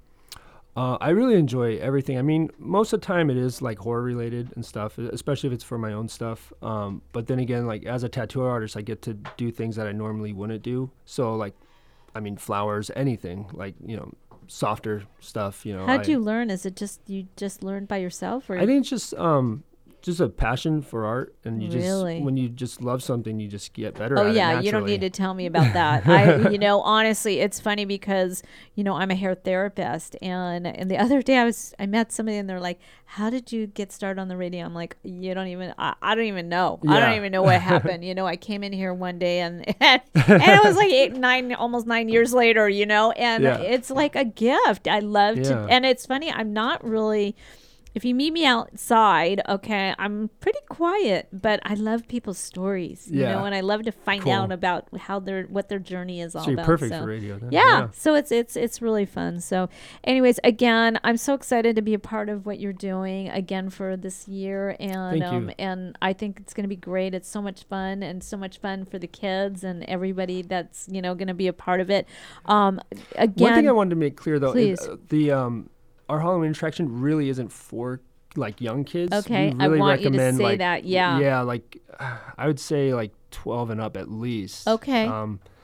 Speaker 8: Uh, I really enjoy everything. I mean, most of the time it is like horror related and stuff, especially if it's for my own stuff. Um, but then again, like as a tattoo artist, I get to do things that I normally wouldn't do. So like, I mean, flowers, anything like, you know, softer stuff, you know.
Speaker 5: How'd
Speaker 8: I,
Speaker 5: you learn? Is it just, you just learned by yourself? Or
Speaker 8: I think it's just, um, just a passion for art, and you
Speaker 5: Really?
Speaker 8: just when you just love something, you just get better
Speaker 5: Oh
Speaker 8: at
Speaker 5: yeah,
Speaker 8: it
Speaker 5: you don't need
Speaker 8: naturally.
Speaker 5: to tell me about that. I, you know, honestly, it's funny because you know I'm a hair therapist, and and the other day I was I met somebody and they're like, "How did you get started on the radio?" I'm like, "You don't even, I, I don't even know. I don't
Speaker 8: Yeah.
Speaker 5: even know what happened." You know, I came in here one day and and, and it was like eight, nine, almost nine years later. You know, and
Speaker 8: Yeah.
Speaker 5: it's like a gift. I love to,
Speaker 8: Yeah.
Speaker 5: and it's funny. I'm not really. If you meet me outside, okay, I'm pretty quiet, but I love people's stories, you
Speaker 8: Yeah.
Speaker 5: know, and I love to find
Speaker 8: Cool.
Speaker 5: out about how their what their journey is all
Speaker 8: So you're
Speaker 5: about.
Speaker 8: perfect
Speaker 5: so.
Speaker 8: for radio then.
Speaker 5: Yeah,
Speaker 8: Yeah.
Speaker 5: so it's it's it's really fun. So, anyways, again, I'm so excited to be a part of what you're doing again for this year, and
Speaker 8: Thank
Speaker 5: um,
Speaker 8: you.
Speaker 5: and I think it's going to be great. It's so much fun, and so much fun for the kids and everybody that's you know going to be a part of it. Um, again,
Speaker 8: One thing I wanted to make clear though,
Speaker 5: Please.
Speaker 8: is, uh, the um, our Halloween attraction really isn't for like young kids.
Speaker 5: Okay,
Speaker 8: we
Speaker 5: I
Speaker 8: really
Speaker 5: want you to
Speaker 8: recommend,
Speaker 5: say
Speaker 8: like,
Speaker 5: that, yeah.
Speaker 8: yeah, like I would say like twelve and up at least.
Speaker 5: Okay.
Speaker 8: Um,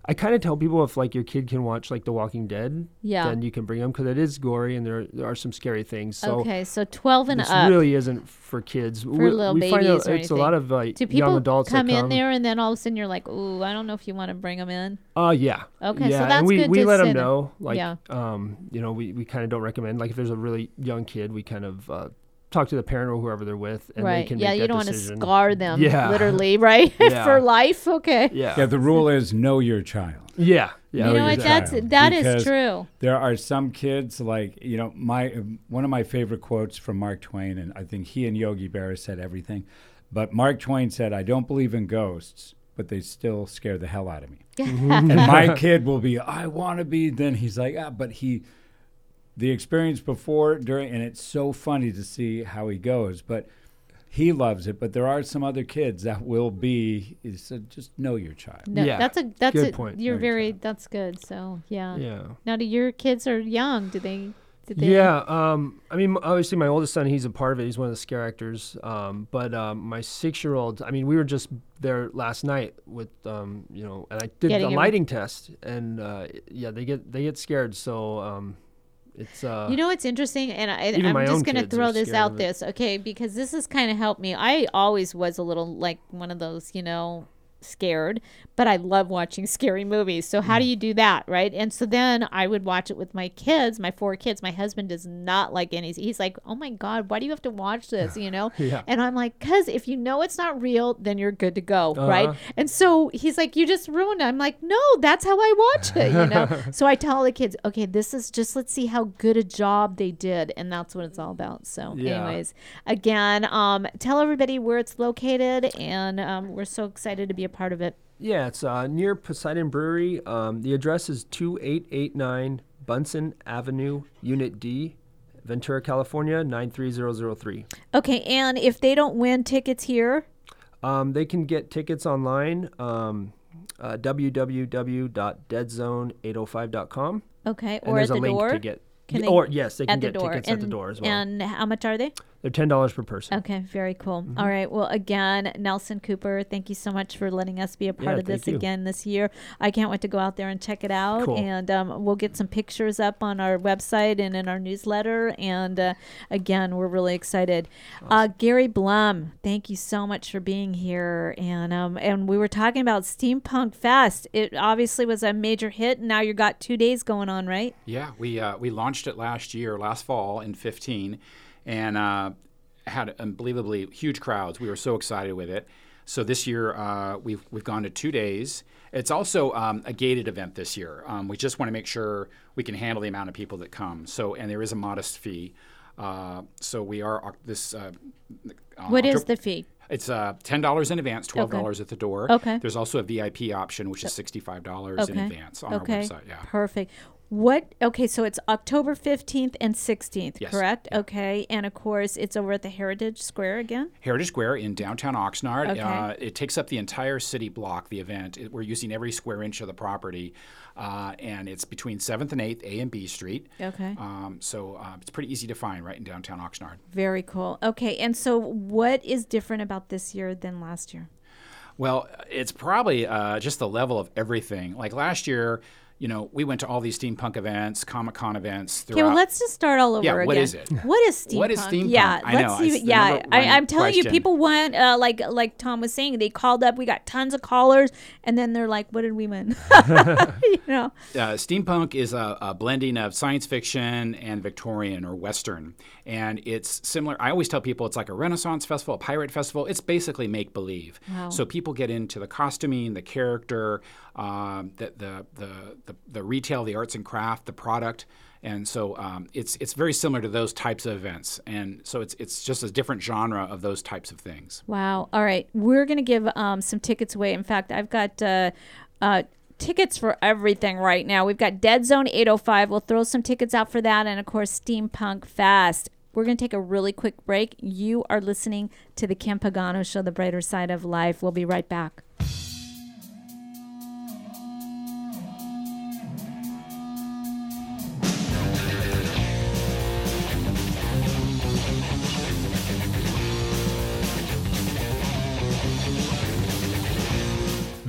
Speaker 8: I kind of tell people if like your kid can watch like The Walking Dead,
Speaker 5: Yeah.
Speaker 8: then you can bring them because it is gory and there there are some scary things. So
Speaker 5: Okay, so twelve and
Speaker 8: this
Speaker 5: up.
Speaker 8: really isn't for kids.
Speaker 5: For
Speaker 8: we
Speaker 5: little
Speaker 8: we find
Speaker 5: babies
Speaker 8: out
Speaker 5: or
Speaker 8: it's a
Speaker 5: anything.
Speaker 8: lot of like
Speaker 5: Do people
Speaker 8: young adults
Speaker 5: come
Speaker 8: that
Speaker 5: in
Speaker 8: come
Speaker 5: there and then all of a sudden you're like, ooh, I don't know if you want to bring them in?
Speaker 8: Uh, yeah.
Speaker 5: Okay, so
Speaker 8: yeah.
Speaker 5: that's
Speaker 8: and we,
Speaker 5: good
Speaker 8: we
Speaker 5: to
Speaker 8: let them
Speaker 5: send-
Speaker 8: know, like,
Speaker 5: yeah.
Speaker 8: um, you know, we, we kind of don't recommend, like, if there's a really young kid, we kind of uh, talk to the parent or whoever they're with, and
Speaker 5: right.
Speaker 8: they can
Speaker 5: yeah,
Speaker 8: make
Speaker 5: you
Speaker 8: that
Speaker 5: don't want to
Speaker 8: decision.
Speaker 5: scar them,
Speaker 8: Yeah.
Speaker 5: literally, right?
Speaker 8: Yeah.
Speaker 5: For life? Okay.
Speaker 8: Yeah.
Speaker 6: Yeah, the rule is know your child.
Speaker 8: Yeah. Yeah.
Speaker 5: You know
Speaker 6: your
Speaker 5: what? That's
Speaker 6: child.
Speaker 5: that is
Speaker 6: Because
Speaker 5: true.
Speaker 6: There are some kids like, you know, my one of my favorite quotes from Mark Twain, and I think he and Yogi Berra said everything, but Mark Twain said, I don't believe in ghosts, but they still scare the hell out of me. And my kid will be, I want to be, then he's like, ah, but he, the experience before, during, and it's so funny to see how he goes, but he loves it. But there are some other kids that will be, so just know your child.
Speaker 5: No,
Speaker 8: Yeah.
Speaker 5: that's a that's
Speaker 8: Good
Speaker 5: a,
Speaker 8: point.
Speaker 5: You're
Speaker 6: Know your
Speaker 5: very
Speaker 6: child.
Speaker 5: that's good. So yeah.
Speaker 8: Yeah.
Speaker 5: Now, do your kids are young? Do they? Did they
Speaker 8: Yeah, um, I mean, obviously, my oldest son, he's a part of it. He's one of the scare actors. Um, but um, my six-year-old, I mean, we were just there last night with, um, you know, and I did
Speaker 5: Getting
Speaker 8: a
Speaker 5: every-
Speaker 8: lighting test, and uh, yeah, they get they get scared. So um, it's uh,
Speaker 5: You know what's interesting, and I,
Speaker 8: Even
Speaker 5: I'm
Speaker 8: my
Speaker 5: just
Speaker 8: own
Speaker 5: going to
Speaker 8: kids
Speaker 5: throw
Speaker 8: are
Speaker 5: this
Speaker 8: scared
Speaker 5: out
Speaker 8: of it.
Speaker 5: this, okay? Because this has kind of helped me. I always was a little like one of those, you know, scared, but I love watching scary movies. So how do you do that, right? And so then I would watch it with my kids, my four kids. My husband does not like any. He's like, "Oh my God, why do you have to watch this?" You know?
Speaker 8: Yeah.
Speaker 5: And I'm like, "Cause if you know it's not real, then you're good to go, right?"
Speaker 8: Uh-huh.
Speaker 5: And so he's like, "You just ruined it." I'm like, "No, that's how I watch it," you know. So I tell the kids, "Okay, this is just let's see how good a job they did," and that's what it's all about. So,
Speaker 8: Yeah.
Speaker 5: anyways, again, um, tell everybody where it's located, and um, we're so excited to be a part of it.
Speaker 8: yeah, it's uh, near Poseidon Brewery. Um, the address is two eight eight nine Bunsen Avenue, Unit D, Ventura, California nine three zero zero three.
Speaker 5: Okay, and if they don't win tickets here,
Speaker 8: Um, they can get tickets online, um, uh, w w w dot dead zone eight oh five dot com.
Speaker 5: okay,
Speaker 8: And
Speaker 5: or
Speaker 8: there's
Speaker 5: at
Speaker 8: a
Speaker 5: the
Speaker 8: link
Speaker 5: door.
Speaker 8: to get.
Speaker 5: Can
Speaker 8: y-
Speaker 5: they-
Speaker 8: or yes, they can
Speaker 5: at the
Speaker 8: get
Speaker 5: door.
Speaker 8: tickets
Speaker 5: and,
Speaker 8: at the door as well.
Speaker 5: And how much are they?
Speaker 8: They're ten dollars per person.
Speaker 5: Okay, very cool.
Speaker 8: Mm-hmm.
Speaker 5: All right. Well, again, Nelson Cooper, thank you so much for letting us be a part
Speaker 8: Yeah,
Speaker 5: of this
Speaker 8: thank you.
Speaker 5: again this year. I can't wait to go out there and check it out.
Speaker 8: Cool.
Speaker 5: And um, we'll get some pictures up on our website and in our newsletter. And uh, again, we're really excited. Uh, Gary Blum, thank you so much for being here. And um, and we were talking about Steampunk Fest. It obviously was a major hit. And now you got two days going on, right?
Speaker 10: Yeah, we uh, we launched it last year, last fall in fifteen, and uh, had unbelievably huge crowds. We were so excited with it. So this year uh, we've we've gone to two days. It's also um, a gated event this year. Um, we just want to make sure we can handle the amount of people that come. So and there is a modest fee. Uh, so we are uh, this. Uh,
Speaker 5: What is
Speaker 10: October-
Speaker 5: the fee?
Speaker 10: It's uh, ten dollars in advance, twelve dollars
Speaker 5: Okay.
Speaker 10: at the door.
Speaker 5: Okay.
Speaker 10: There's also a V I P option, which is sixty-five dollars in
Speaker 5: Okay.
Speaker 10: advance on
Speaker 5: okay.
Speaker 10: our website. Yeah.
Speaker 5: Perfect. What? Okay, so it's October fifteenth and sixteenth,
Speaker 10: Yes.
Speaker 5: correct? Okay, and of course it's over at the Heritage Square again.
Speaker 10: Heritage Square in downtown Oxnard.
Speaker 5: Okay.
Speaker 10: Uh, it takes up the entire city block, the event. It, we're using every square inch of the property, uh, and it's between seventh and eighth, A and B Street.
Speaker 5: Okay.
Speaker 10: Um, so uh, it's pretty easy to find right in downtown Oxnard.
Speaker 5: Very cool. Okay, and so what is different about this year than last year?
Speaker 10: Well, it's probably uh, just the level of everything. Like last year, you know, we went to all these steampunk events, Comic-Con events.
Speaker 5: Okay, well, let's just start all over
Speaker 10: Yeah,
Speaker 5: again.
Speaker 10: what is it?
Speaker 5: What is steampunk?
Speaker 10: What is steampunk?
Speaker 5: Yeah,
Speaker 10: I
Speaker 5: let's
Speaker 10: know,
Speaker 5: see.
Speaker 10: it's the
Speaker 5: Yeah,
Speaker 10: number
Speaker 5: I,
Speaker 10: one
Speaker 5: I'm telling you,
Speaker 10: question.
Speaker 5: people want uh, like like Tom was saying, they called up. We got tons of callers, and then they're like, "What did we win?" you know.
Speaker 10: Uh, steampunk is a, a blending of science fiction and Victorian or Western. And it's similar. I always tell people it's like a Renaissance festival, a pirate festival. It's basically make-believe.
Speaker 5: Wow.
Speaker 10: So people get into the costuming, the character, um, the, the, the, the, the retail, the arts and craft, the product. And so um, it's it's very similar to those types of events. And so it's it's just a different genre of those types of things.
Speaker 5: Wow. All right, we're gonna give um, some tickets away. In fact, I've got. Uh, uh, tickets for everything right now. We've got Dead Zone eight oh five. We'll throw some tickets out for that. And, of course, Steampunk Fest. We're going to take a really quick break. You are listening to The Kim Pagano Show, The Brighter Side of Life. We'll be right back.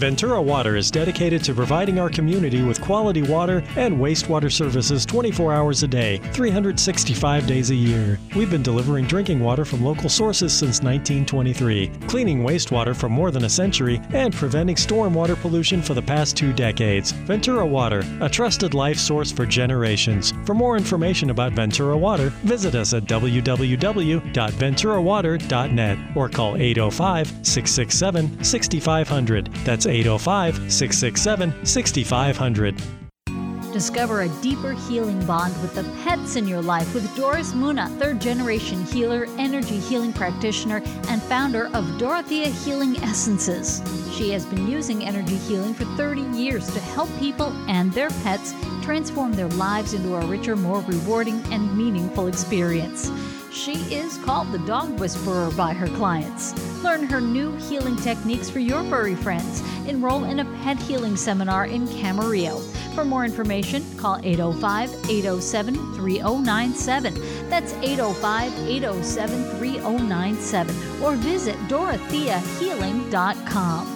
Speaker 1: Ventura Water is dedicated to providing our community with quality water and wastewater services twenty-four hours a day, three hundred sixty-five days a year. We've been delivering drinking water from local sources since nineteen twenty-three, cleaning wastewater for more than a century, and preventing stormwater pollution for the past two decades. Ventura Water, a trusted life source for generations. For more information about Ventura Water, visit us at w w w dot ventura water dot net or call eight oh five, six six seven, six five zero zero. That's eight oh five, six six seven, six five zero zero.
Speaker 2: Discover a deeper healing bond with the pets in your life with Doris Muna, third-generation healer, energy healing practitioner, and founder of Dorothea Healing Essences. She has been using energy healing for thirty years to help people and their pets transform their lives into a richer, more rewarding, and meaningful experience. She is called the Dog Whisperer by her clients. Learn her new healing techniques for your furry friends. Enroll in a pet healing seminar in Camarillo. For more information, call eight oh five, eight oh seven, three oh nine seven. That's eight oh five, eight oh seven, three oh nine seven. Or visit dorothea healing dot com.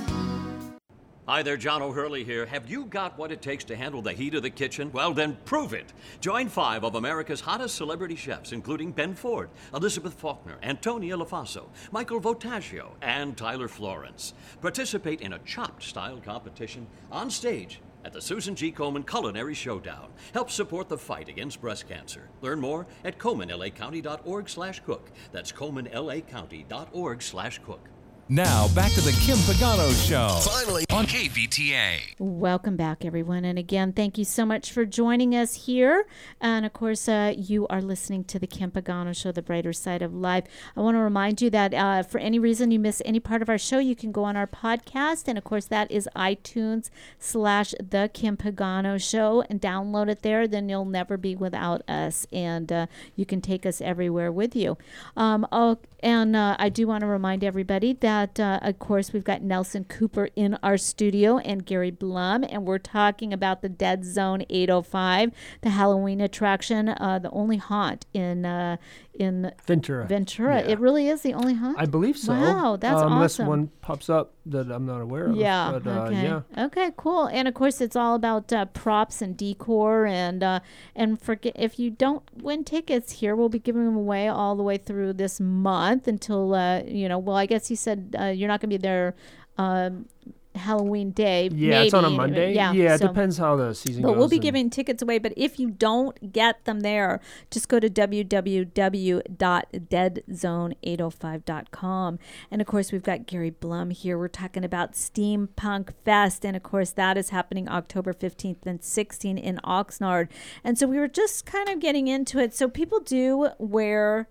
Speaker 11: Hi there, John O'Hurley here. Have you got what it takes to handle the heat of the kitchen? Well, then prove it. Join five of America's hottest celebrity chefs, including Ben Ford, Elizabeth Faulkner, Antonia LaFaso, Michael Votaggio, and Tyler Florence. Participate in a chopped-style competition on stage at the Susan G. Komen Culinary Showdown. Help support the fight against breast cancer. Learn more at komen l a county dot org slash cook. That's komen l a county dot org slash cook.
Speaker 7: Now, back to the Kim Pagano Show. Finally, on K V T A.
Speaker 5: Welcome back, everyone. And again, thank you so much for joining us here. And of course, uh, you are listening to the Kim Pagano Show, The Brighter Side of Life. I want to remind you that uh, for any reason you miss any part of our show, you can go on our podcast. And of course, that is iTunes slash The Kim Pagano Show, and download it there. Then you'll never be without us. And uh, you can take us everywhere with you. Um, oh, and uh, I do want to remind everybody that That, uh, of course, we've got Nelson Cooper in our studio and Gary Blum, and we're talking about the Dead Zone eight oh five, the Halloween attraction, uh, the only haunt in uh, in
Speaker 8: Ventura.
Speaker 5: Ventura.
Speaker 8: Yeah.
Speaker 5: It really is the only haunt?
Speaker 8: I believe so.
Speaker 5: Wow, that's
Speaker 8: um, Unless
Speaker 5: awesome.
Speaker 8: one pops up that I'm not aware of.
Speaker 5: Yeah,
Speaker 8: but, uh,
Speaker 5: okay.
Speaker 8: Yeah.
Speaker 5: Okay, cool. And of course, it's all about uh, props and decor. And uh, and forget if you don't win tickets here, we'll be giving them away all the way through this month until, uh, you know, well, I guess you said uh, you're not going to be there um, Halloween day.
Speaker 8: Yeah,
Speaker 5: maybe.
Speaker 8: it's on a Monday.
Speaker 5: Yeah,
Speaker 8: yeah it
Speaker 5: so,
Speaker 8: depends how the season
Speaker 5: but
Speaker 8: goes.
Speaker 5: But we'll be
Speaker 8: and-
Speaker 5: giving tickets away. But if you don't get them there, just go to w w w dot dead zone eight oh five dot com. And of course, we've got Gary Blum here. We're talking about Steampunk Fest. And of course, that is happening October fifteenth and sixteenth in Oxnard. And so we were just kind of getting into it. So people do wear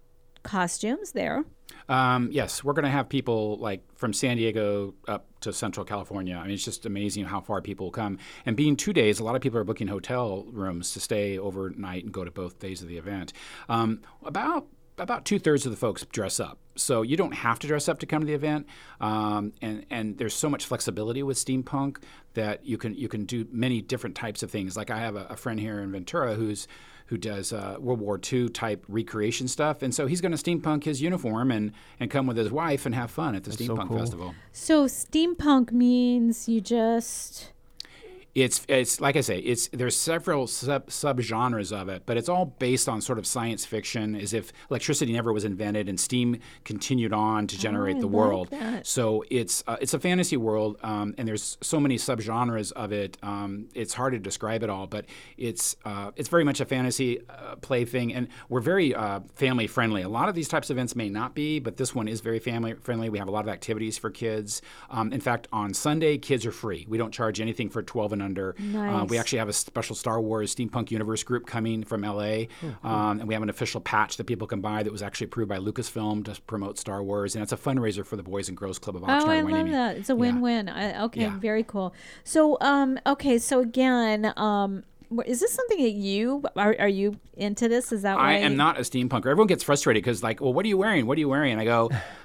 Speaker 5: costumes there.
Speaker 10: Um, yes, we're going to have people like from San Diego up to Central California. I mean, it's just amazing how far people come. And being two days, a lot of people are booking hotel rooms to stay overnight and go to both days of the event. Um, about about two-thirds of the folks dress up. So you don't have to dress up to come to the event. Um, and, and there's so much flexibility with steampunk that you can you can do many different types of things. Like I have a, a friend here in Ventura who's who does uh, World War Two type recreation stuff. And so he's going to steampunk his uniform and, and come with his wife and have fun at the
Speaker 8: That's so
Speaker 10: Steampunk
Speaker 8: cool.
Speaker 10: Festival.
Speaker 5: So steampunk means you just...
Speaker 10: It's it's like I say, it's there's several sub subgenres of it, but it's all based on sort of science fiction, as if electricity never was invented and steam continued on to generate
Speaker 5: Oh, I
Speaker 10: the
Speaker 5: like
Speaker 10: world.
Speaker 5: that.
Speaker 10: So it's uh, it's a fantasy world, um, and there's so many subgenres of it. Um, it's hard to describe it all, but it's uh, it's very much a fantasy uh, play thing, and we're very uh, family friendly. A lot of these types of events may not be, but this one is very family friendly. We have a lot of activities for kids. Um, in fact, on Sunday, kids are free. We don't charge anything for twelve and under.
Speaker 5: Nice.
Speaker 10: Uh, we actually have a special Star Wars Steampunk Universe group coming from L A, oh, cool. um, and we have an official patch that people can buy that was actually approved by Lucasfilm to promote Star Wars, and it's a fundraiser for the Boys and Girls Club of Oxnard.
Speaker 5: Oh, I
Speaker 10: Wyoming.
Speaker 5: love that. It's a win-win. I, okay,
Speaker 10: Yeah.
Speaker 5: very cool. So, um, okay, so again, um, wh- is this something that you are? Are you into this? Is that
Speaker 10: I
Speaker 5: why
Speaker 10: am not a steampunker. Everyone gets frustrated because, like, well, what are you wearing? What are you wearing? And I go,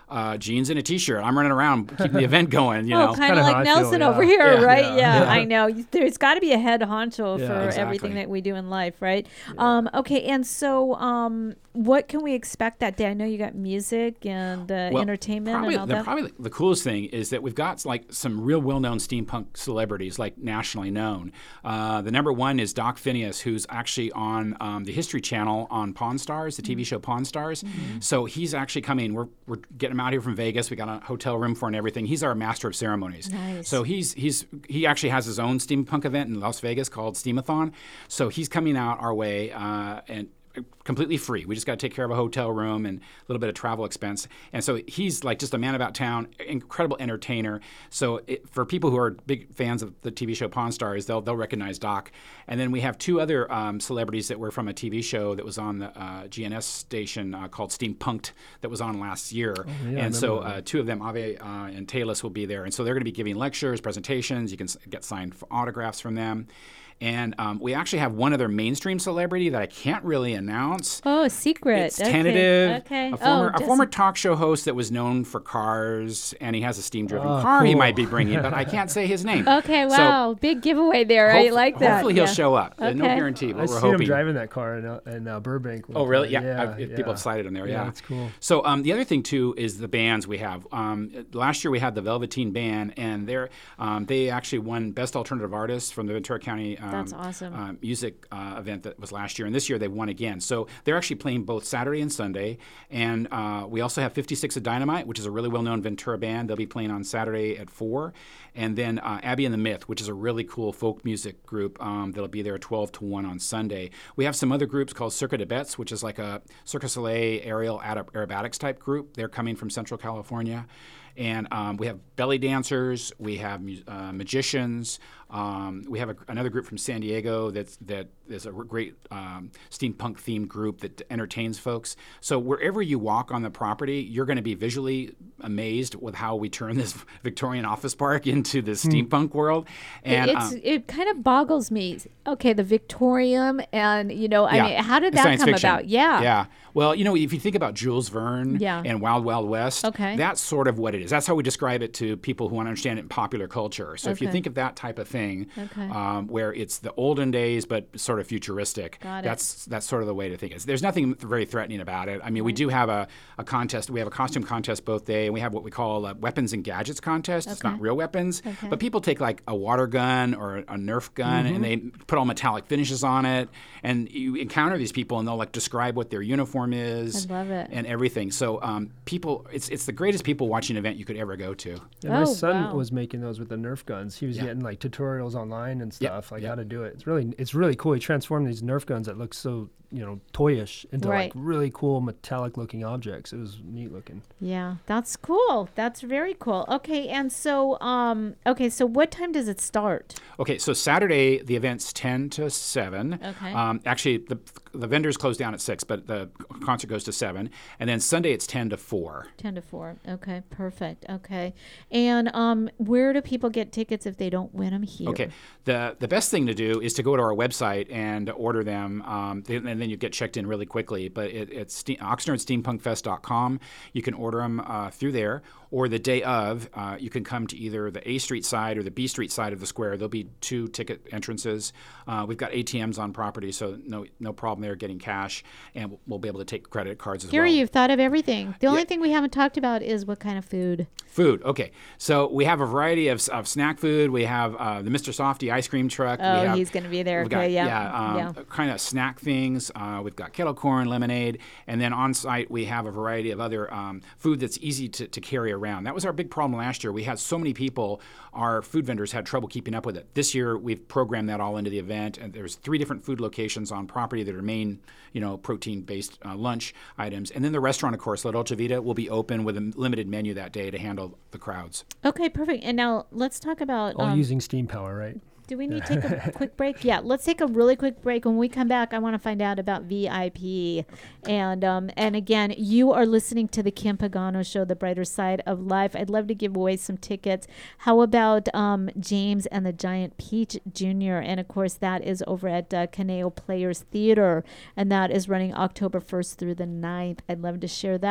Speaker 10: uh, jeans and a t-shirt. I'm running around keeping the event going. You
Speaker 5: oh,
Speaker 10: know,
Speaker 5: kind of like Nelson feel, yeah. over here,
Speaker 10: yeah.
Speaker 5: right?
Speaker 10: Yeah,
Speaker 5: yeah,
Speaker 10: yeah.
Speaker 5: I know. There's got to be a head honcho
Speaker 10: Yeah,
Speaker 5: for
Speaker 10: exactly.
Speaker 5: everything that we do in life, right? Yeah. Um, okay, and so um, what can we expect that day? I know you got music and uh,
Speaker 10: well,
Speaker 5: entertainment
Speaker 10: probably,
Speaker 5: and all
Speaker 10: the,
Speaker 5: that.
Speaker 10: Probably the coolest thing is that we've got like some real well-known steampunk celebrities, like nationally known. Uh, the number one is Doc Phineas, who's actually on um, the History Channel on Pawn Stars, the T V show Pawn Stars. Mm-hmm. So he's actually coming. We're we're getting him out here from Vegas. We got a hotel room for him and everything. He's our master of ceremonies.
Speaker 5: Nice.
Speaker 10: So he's he's he actually has his own steampunk event in Las Vegas called Steamathon. So he's coming out our way uh, and. completely free. We just got to take care of a hotel room and a little bit of travel expense. And so he's like just a man about town, incredible entertainer. So it, for people who are big fans of the T V show Pawn Stars, they'll they'll recognize Doc. And then we have two other um, celebrities that were from a T V show that was on the uh, G N S station uh, called Steampunked that was on last year.
Speaker 8: Oh, yeah,
Speaker 10: and so uh, two of them, Ave uh, and Taylor, will be there. And so they're going to be giving lectures, presentations. You can s- get signed autographs from them. And um, we actually have one other mainstream celebrity that I can't really announce.
Speaker 5: Oh, secret.
Speaker 10: It's
Speaker 5: okay.
Speaker 10: tentative.
Speaker 5: Okay.
Speaker 10: A former,
Speaker 5: oh,
Speaker 10: a former talk show host that was known for cars, and he has a steam-driven
Speaker 8: oh,
Speaker 10: car
Speaker 8: cool.
Speaker 10: he might be bringing, but I can't say his name.
Speaker 5: Okay, wow.
Speaker 10: So
Speaker 5: big giveaway there. I
Speaker 10: hope-
Speaker 5: like that.
Speaker 10: Hopefully he'll
Speaker 5: yeah.
Speaker 10: show up.
Speaker 5: Okay.
Speaker 10: No guarantee, but
Speaker 8: I
Speaker 10: we're
Speaker 8: seen
Speaker 10: hoping.
Speaker 8: him driving that car in, uh, in uh, Burbank.
Speaker 10: Oh, really? Yeah.
Speaker 8: Yeah,
Speaker 10: I've-
Speaker 8: yeah.
Speaker 10: People have cited him there. Yeah,
Speaker 8: Yeah, that's cool.
Speaker 10: So um, the other thing too is the bands we have. Um, last year we had the Velveteen Band, and they're um, they actually won Best Alternative Artist from the Ventura County um,
Speaker 5: That's awesome.
Speaker 10: uh, Music uh, event that was last year, and this year they won again. So they're actually playing both Saturday and Sunday. And uh, we also have fifty-six of Dynamite, which is a really well-known Ventura band. They'll be playing on Saturday at four. And then uh, Abby and the Myth, which is a really cool folk music group um, that'll be there at twelve to one on Sunday. We have some other groups called Cirque de Bets, which is like a Cirque du Soleil aerial aerobatics type group. They're coming from Central California. And um, we have belly dancers, we have uh, magicians, um, we have a, another group from San Diego that's, that is a great um, steampunk themed group that entertains folks. So wherever you walk on the property, you're going to be visually amazed with how we turn this Victorian office park into the steampunk world. And
Speaker 5: it's,
Speaker 10: um,
Speaker 5: it kind of boggles me. Okay, the Victorium, and you know, I
Speaker 10: yeah,
Speaker 5: mean, how did
Speaker 10: it's
Speaker 5: that
Speaker 10: science
Speaker 5: come
Speaker 10: fiction.
Speaker 5: about? Yeah.
Speaker 10: Yeah. Well, you know, if you think about Jules Verne
Speaker 5: Yeah.
Speaker 10: and Wild Wild West,
Speaker 5: Okay.
Speaker 10: that's sort of what it is. That's how we describe it to people who want to understand it in popular culture. So if you
Speaker 5: Okay.
Speaker 10: think of that type of thing,
Speaker 5: Okay.
Speaker 10: um, where it's the olden days but sort of futuristic,
Speaker 5: Got it.
Speaker 10: that's that's sort of the way to think. It's, there's nothing very threatening about it. I mean, we do have a, a contest. We have a costume contest both day, and we have what we call a weapons and gadgets contest. It's
Speaker 5: Okay.
Speaker 10: not real weapons,
Speaker 5: Okay.
Speaker 10: but people take like a water gun or a Nerf gun,
Speaker 5: Mm-hmm.
Speaker 10: and they put all metallic finishes on it, and you encounter these people, and they'll like describe what their uniform is.
Speaker 5: I love it.
Speaker 10: And everything. So um, people, it's it's the greatest people watching event you could ever go to.
Speaker 8: Yeah, my
Speaker 5: Oh,
Speaker 8: son
Speaker 5: wow.
Speaker 8: was making those with the Nerf guns. He was
Speaker 10: Yeah.
Speaker 8: getting like tutorials online and
Speaker 10: Yep,
Speaker 8: stuff, like
Speaker 10: yep.
Speaker 8: how to do it. It's really, it's really cool. He transformed these Nerf guns that look so, you know, toyish into
Speaker 5: Right.
Speaker 8: like really cool metallic looking objects. It was neat looking.
Speaker 5: Yeah, that's cool. That's very cool. Okay, and so, um, okay, so what time does it start?
Speaker 10: Okay, so Saturday the event's ten to seven.
Speaker 5: Okay.
Speaker 10: Um, actually, the the vendors close down at six, but the concert goes to seven, and then Sunday it's ten to four.
Speaker 5: Ten to four. Okay, perfect. Okay, and um, where do people get tickets if they don't win them here?
Speaker 10: Okay. The the best thing to do is to go to our website and order them, um, th- and then you get checked in really quickly. But it, it's ste- oxnard steampunk fest dot com. You can order them uh, through there, or the day of, uh, you can come to either the A Street side or the B Street side of the square. There'll be two ticket entrances. Uh, we've got A T Ms on property, so no no problem there getting cash, and we'll, we'll be able to take credit cards as
Speaker 5: Gary,
Speaker 10: well.
Speaker 5: you've thought of everything. The only
Speaker 10: Yeah.
Speaker 5: thing we haven't talked about is what kind of food.
Speaker 10: Food, okay. So we have a variety of, of snack food. We have uh, the Mister Softy ice cream truck.
Speaker 5: Oh,
Speaker 10: we have,
Speaker 5: he's gonna be there.
Speaker 10: We've
Speaker 5: Okay,
Speaker 10: got,
Speaker 5: yeah,
Speaker 10: um,
Speaker 5: yeah.
Speaker 10: kind of snack things. Uh, we've got kettle corn, lemonade, and then on site we have a variety of other um, food that's easy to, to carry around. That was our big problem last year. We had so many people. Our food vendors had trouble keeping up with it. This year we've programmed that all into the event, and there's three different food locations on property that are main, you know, protein-based uh, lunch items, and then the restaurant, of course, La Dolce Vita, will be open with a limited menu that day to handle the crowds.
Speaker 5: Okay, perfect. And now let's talk about.
Speaker 8: All
Speaker 5: um,
Speaker 8: using steam power, right?
Speaker 5: Do we need to take a quick break? Yeah, let's take a really quick break. When we come back, I want to find out about V I P. And um, and again, you are listening to the Kim Pagano Show, The Brighter Side of Life. I'd love to give away some tickets. How about um, James and the Giant Peach Junior? And of course, that is over at uh, Caneo Players Theater, and that is running October first through the ninth. I'd love to share that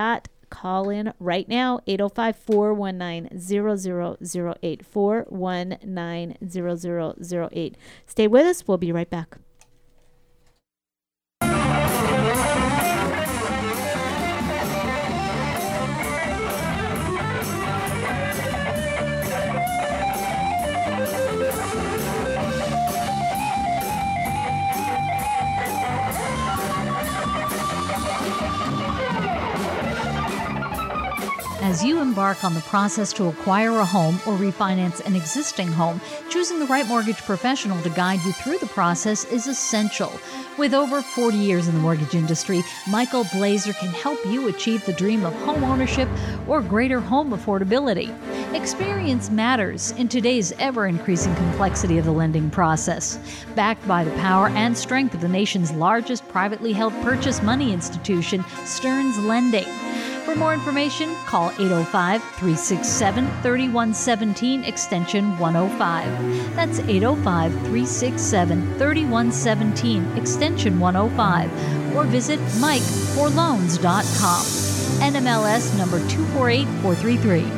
Speaker 5: Call in right now, eight oh five, four one nine, zero zero zero eight, four one nine, zero zero zero eight. Stay with us. We'll be right back.
Speaker 2: As you embark on the process to acquire a home or refinance an existing home, choosing the right mortgage professional to guide you through the process is essential. With over forty years in the mortgage industry, Michael Blazer can help you achieve the dream of home ownership or greater home affordability. Experience matters in today's ever-increasing complexity of the lending process. Backed by the power and strength of the nation's largest privately held purchase money institution, Stearns Lending. For more information, call eight oh five, three six seven, three one one seven, extension one oh five. That's eight oh five, three six seven, three one one seven, extension one oh five. Or visit mike for loans dot com. N M L S number two four eight four three three.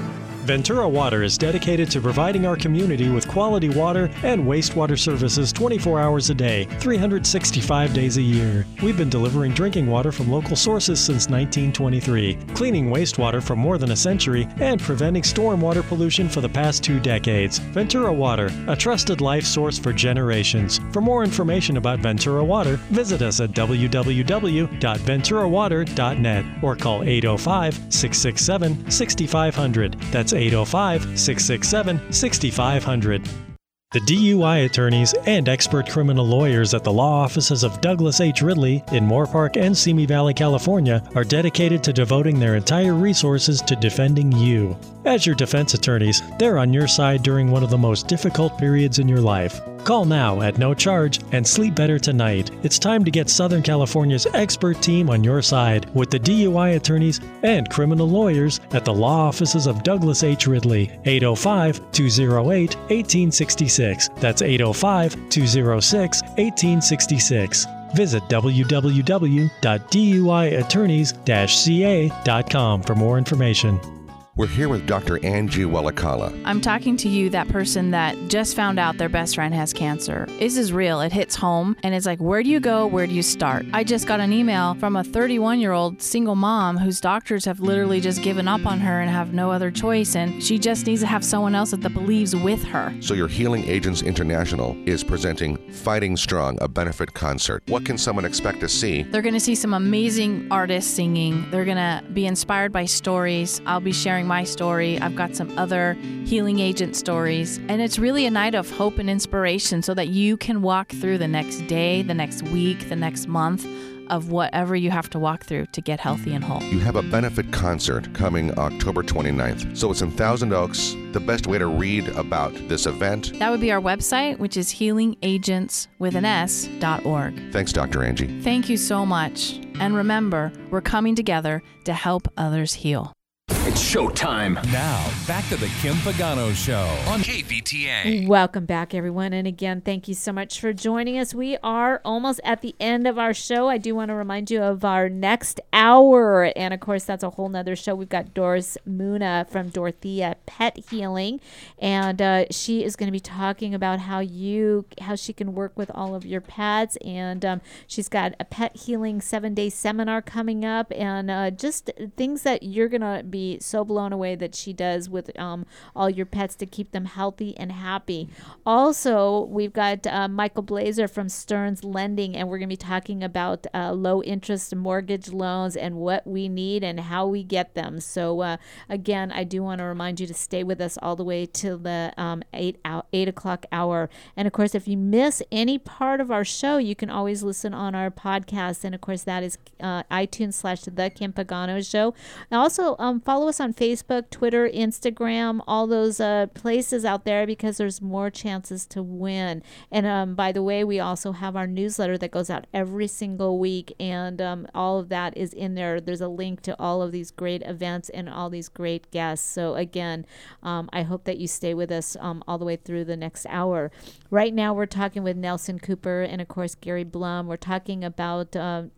Speaker 1: Ventura Water is dedicated to providing our community with quality water and wastewater services twenty-four hours a day, three hundred sixty-five days a year. We've been delivering drinking water from local sources since nineteen twenty-three, cleaning wastewater for more than a century, and preventing stormwater pollution for the past two decades. Ventura Water, a trusted life source for generations. For more information about Ventura Water, visit us at w w w dot ventura water dot net or call eight oh five, six six seven, six five zero zero. That's eight oh five, six six seven, six five zero zero. The D U I attorneys and expert criminal lawyers at the law offices of Douglas H. Ridley in Moorpark and Simi Valley, California, are dedicated to devoting their entire resources to defending you. As your defense attorneys, they're on your side during one of the most difficult periods in your life. Call now at no charge and sleep better tonight. It's time to get Southern California's expert team on your side with the D U I attorneys and criminal lawyers at the law offices of Douglas H. Ridley, eight oh five, two oh eight, one eight six six. That's eight oh five, two oh six, one eight six six. Visit w w w dot d u i attorneys dash c a dot com for more information.
Speaker 12: We're here with Doctor Angie Wellacala.
Speaker 13: I'm talking to you, that person that just found out their best friend has cancer. This is real. It hits home, and it's like, where do you go? Where do you start? I just got an email from a thirty-one-year-old single mom whose doctors have literally just given up on her and have no other choice, and she just needs to have someone else that believes with her.
Speaker 12: So your Healing Agents International is presenting Fighting Strong, a benefit concert. What can someone expect to see?
Speaker 13: They're going to see some amazing artists singing. They're going to be inspired by stories. I'll be sharing my story. I've got some other healing agent stories. And it's really a night of hope and inspiration so that you can walk through the next day, the next week, the next month of whatever you have to walk through to get healthy and whole.
Speaker 12: You have a benefit concert coming October twenty-ninth. So it's in Thousand Oaks. The best way to read about this event?
Speaker 13: That would be our website, which is healing agents with an S dot org.
Speaker 12: Thanks, Doctor Angie.
Speaker 13: Thank you so much. And remember, we're coming together to help others heal.
Speaker 7: It's showtime. Now, back to the Kim Pagano Show on K V T A.
Speaker 5: Welcome back, everyone. And again, thank you so much for joining us. We are almost at the end of our show. I do want to remind you of our next hour. And of course, that's a whole nother show. We've got Doris Muna from Dorothea Pet Healing. And uh, she is going to be talking about how you, how she can work with all of your pets. And um, she's got a pet healing seven-day seminar coming up. And uh, just things that you're going to be so blown away that she does with um, all your pets to keep them healthy and happy. Also, we've got uh, Michael Blazer from Stearns Lending, and we're going to be talking about uh, low interest mortgage loans and what we need and how we get them. So uh, again, I do want to remind you to stay with us all the way till the um, eight, out, eight o'clock hour. And of course, if you miss any part of our show, you can always listen on our podcast. And of course, that is uh, iTunes slash The Kim Pagano Show. And also, um, follow us on Facebook, Twitter, Instagram, all those uh, places out there, because there's more chances to win. And um, by the way, we also have our newsletter that goes out every single week, and um, all of that is in there. There's a link to all of these great events and all these great guests. So again, um, I hope that you stay with us um, all the way through the next hour. Right now, we're talking with Nelson Cooper and, of course, Gary Blum. We're talking about uh,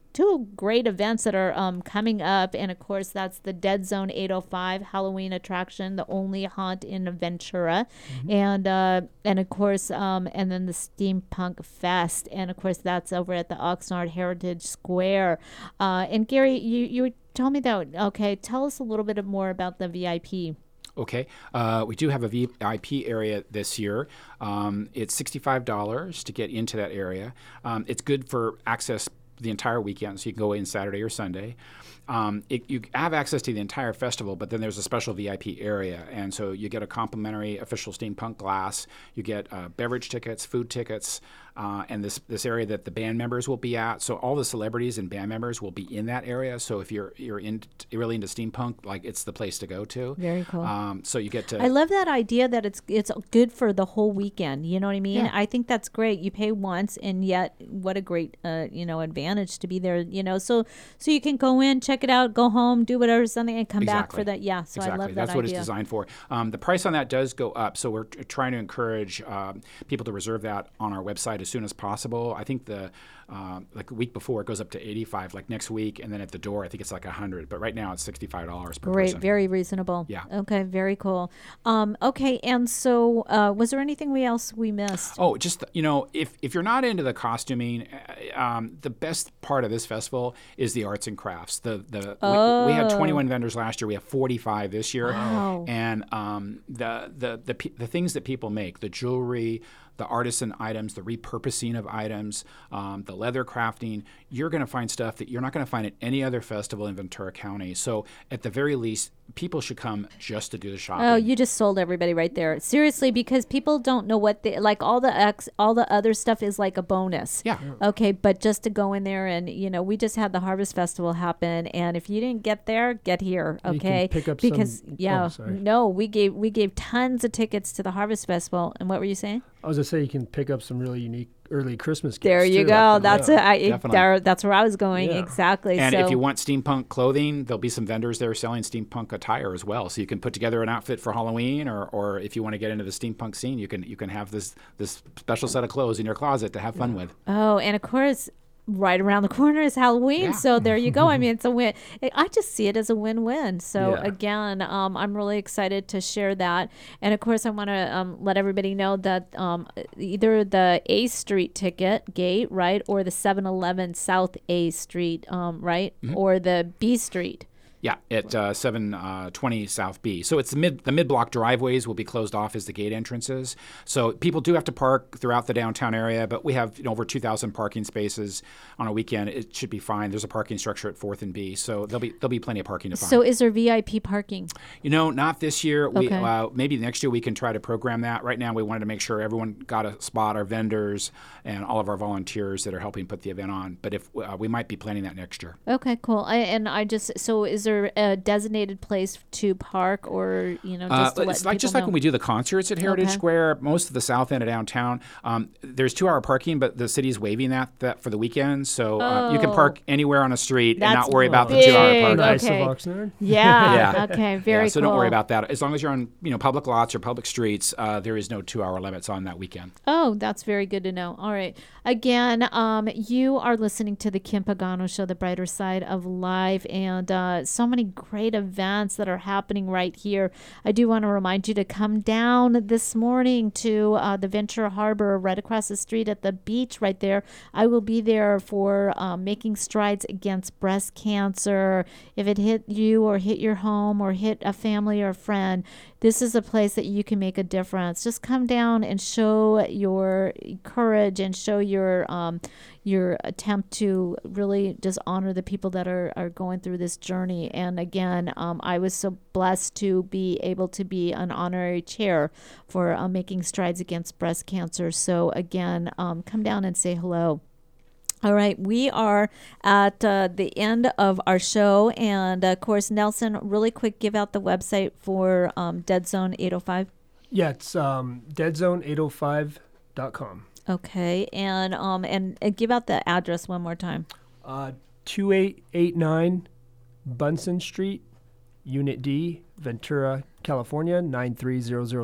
Speaker 5: two great events that are um, coming up. And, of course, that's the Dead Zone eight oh five Halloween attraction, the only haunt in Ventura. Mm-hmm. And, uh, and of course, um, and then the Steampunk Fest. And, of course, that's over at the Oxnard Heritage Square. Uh, and, Gary, you, you told me that. Okay, tell us a little bit more about the V I P.
Speaker 10: Okay. Uh, we do have a V I P area this year. Um, it's sixty-five dollars to get into that area. Um, it's good for access the entire weekend, so you can go in Saturday or Sunday. Um, it, you have access to the entire festival, but then there's a special V I P area, and so you get a complimentary official steampunk glass. You get uh, beverage tickets, food tickets, uh, and this this area that the band members will be at. So all the celebrities and band members will be in that area. So if you're you're in you're really into steampunk, like it's the place to go to.
Speaker 5: Very cool.
Speaker 10: Um, so you get to.
Speaker 5: I love that idea that it's it's good for the whole weekend. You know what I mean?
Speaker 10: Yeah.
Speaker 5: I think that's great. You pay once, and yet what a great uh, you know advantage to be there. You know, so so you can go in, check it out, go home, do whatever something, and come
Speaker 10: exactly.
Speaker 5: back for that. Yeah, so
Speaker 10: exactly.
Speaker 5: I love that
Speaker 10: That's what
Speaker 5: idea.
Speaker 10: it's designed for. Um, the price on that does go up, so we're t- trying to encourage um, people to reserve that on our website as soon as possible. I think the uh, like a week before it goes up to eighty-five, like next week, and then at the door I think it's like one hundred. But right now it's sixty-five dollars per
Speaker 5: Great,
Speaker 10: person.
Speaker 5: very reasonable.
Speaker 10: Yeah.
Speaker 5: Okay, very cool. Um, okay, and so uh, was there anything we else we missed?
Speaker 10: Oh, just you know, if if you're not into the costuming, uh, um, the best part of this festival is the arts and crafts. The the
Speaker 5: oh.
Speaker 10: we, we had twenty-one vendors last year. We have forty-five this year.
Speaker 5: Wow.
Speaker 10: And um, the the the the things that people make, the jewelry, the artisan items, the repurposing of items, um, the leather crafting, you're going to find stuff that you're not going to find at any other festival in Ventura County. So at the very least, people should come just to do the shopping.
Speaker 5: Oh, you just sold everybody right there. Seriously, because people don't know what they like. All the ex, all the other stuff is like a bonus.
Speaker 10: Yeah.
Speaker 5: Okay, but just to go in there and you know, we just had the Harvest Festival happen, and if you didn't get there, get here. Okay,
Speaker 8: you can pick up
Speaker 5: because
Speaker 8: some,
Speaker 5: yeah,
Speaker 8: oh, sorry.
Speaker 5: no, we gave we gave tons of tickets to the Harvest Festival. And what were you saying?
Speaker 8: I was gonna say you can pick up some really unique early Christmas gifts.
Speaker 5: There you
Speaker 8: too.
Speaker 5: go. That's
Speaker 8: yeah.
Speaker 5: it. I, it
Speaker 10: Definitely.
Speaker 5: there, that's where I was going.
Speaker 8: Yeah.
Speaker 5: Exactly.
Speaker 10: And
Speaker 5: so,
Speaker 10: if you want steampunk clothing, there'll be some vendors there selling steampunk attire as well. So you can put together an outfit for Halloween, or, or if you want to get into the steampunk scene, you can you can have this this special set of clothes in your closet to have fun with.
Speaker 5: oh, and of course, right around the corner is Halloween.
Speaker 10: Yeah.
Speaker 5: So there you go. I mean, it's a win. I just see it as a win-win. So
Speaker 8: Yeah.
Speaker 5: again, um, I'm really excited to share that. And of course, I want to um, let everybody know that um, either the A Street ticket gate, right, or the seven eleven South A Street, um, right,
Speaker 10: Mm-hmm.
Speaker 5: or the B Street.
Speaker 10: Yeah, at uh, seven twenty South B. So it's the mid the mid block driveways will be closed off as the gate entrances. So people do have to park throughout the downtown area, but we have you know, over two thousand parking spaces on a weekend. It should be fine. There's a parking structure at fourth and B, so there'll be there'll be plenty of parking to find.
Speaker 5: So is there V I P parking?
Speaker 10: You know, not this year. We
Speaker 5: Okay.
Speaker 10: uh, maybe next year we can try to program that. Right now, we wanted to make sure everyone got a spot, our vendors and all of our volunteers that are helping put the event on. But if uh, we might be planning that next year.
Speaker 5: Okay, cool. I, and I just so is there a designated place to park, or you know, just to
Speaker 10: Uh,
Speaker 5: let
Speaker 10: it's like
Speaker 5: people
Speaker 10: just like
Speaker 5: know?
Speaker 10: when we do the concerts at Heritage
Speaker 5: Okay.
Speaker 10: Square, most of the south end of downtown. Um, there's two-hour parking, but the city's waiving that that for the weekend, so uh, you can
Speaker 5: Oh.
Speaker 10: park anywhere on a street and
Speaker 5: That's
Speaker 10: not worry about the
Speaker 5: big.
Speaker 10: two-hour parking.
Speaker 8: Nice
Speaker 5: Okay.
Speaker 8: of Oxnard.
Speaker 5: Yeah.
Speaker 10: Yeah.
Speaker 5: Okay. Very
Speaker 10: yeah, so
Speaker 5: cool.
Speaker 10: don't worry about that. As long as you're on you know public lots or public streets, uh, there is no two-hour limits on that weekend.
Speaker 5: Oh, that's very good to know. All right. Again, um, you are listening to the Kim Pagano Show, the brighter side of life, and uh, so many great events that are happening right here. I do want to remind you to come down this morning to uh, the Ventura Harbor, right across the street at the beach right there. I will be there for um, making strides against breast cancer. If it hit you or hit your home or hit a family or a friend, this is a place that you can make a difference. Just come down and show your courage and show your um, your attempt to really just honor the people that are, are going through this journey. And again, um, I was so blessed to be able to be an honorary chair for uh, making strides against breast cancer. So again, um, come down and say hello. All right, we are at uh, the end of our show. And of course, Nelson, really quick, give out the website for um, Dead Zone eight oh five.
Speaker 8: Yeah, it's um, dead zone eight oh five dot com.
Speaker 5: Okay, and um and, and give out the address one more time.
Speaker 8: Uh, two eight eight nine Bunsen Street, Unit D, Ventura, California, nine three zero zero three.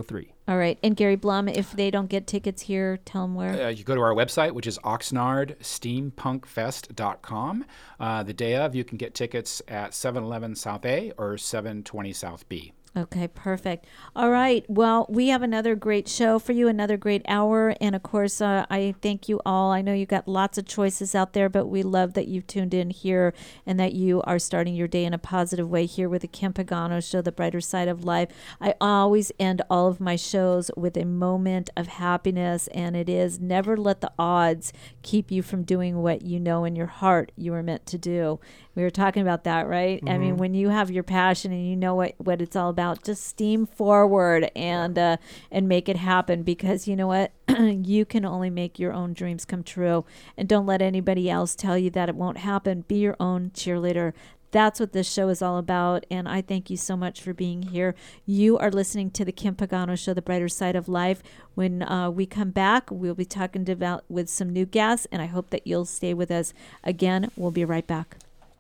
Speaker 2: All right. And Gary Blum, if they don't get tickets here, tell them where.
Speaker 10: Uh, you go to our website, which is oxnard steampunk fest dot com. Uh, the day of, you can get tickets at seven eleven South A or seven twenty South B.
Speaker 2: Okay, perfect. All right. Well, we have another great show for you, another great hour. And of course, uh, I thank you all. I know you got lots of choices out there, but we love that you've tuned in here and that you are starting your day in a positive way here with the Kim Pagano Show, The Brighter Side of Life. I always end all of my shows with a moment of happiness, and it is never let the odds keep you from doing what you know in your heart you were meant to do. We were talking about that, right? Mm-hmm. I mean, when you have your passion and you know what, what it's all about, just steam forward and uh, and make it happen, because you know what? You can only make your own dreams come true. And don't let anybody else tell you that it won't happen. Be your own cheerleader. That's what this show is all about, and I thank you so much for being here. You are listening to the Kim Pagano Show, The Brighter Side of Life. When uh, we come back, we'll be talking about with some new guests, and I hope that you'll stay with us. Again, we'll be right back.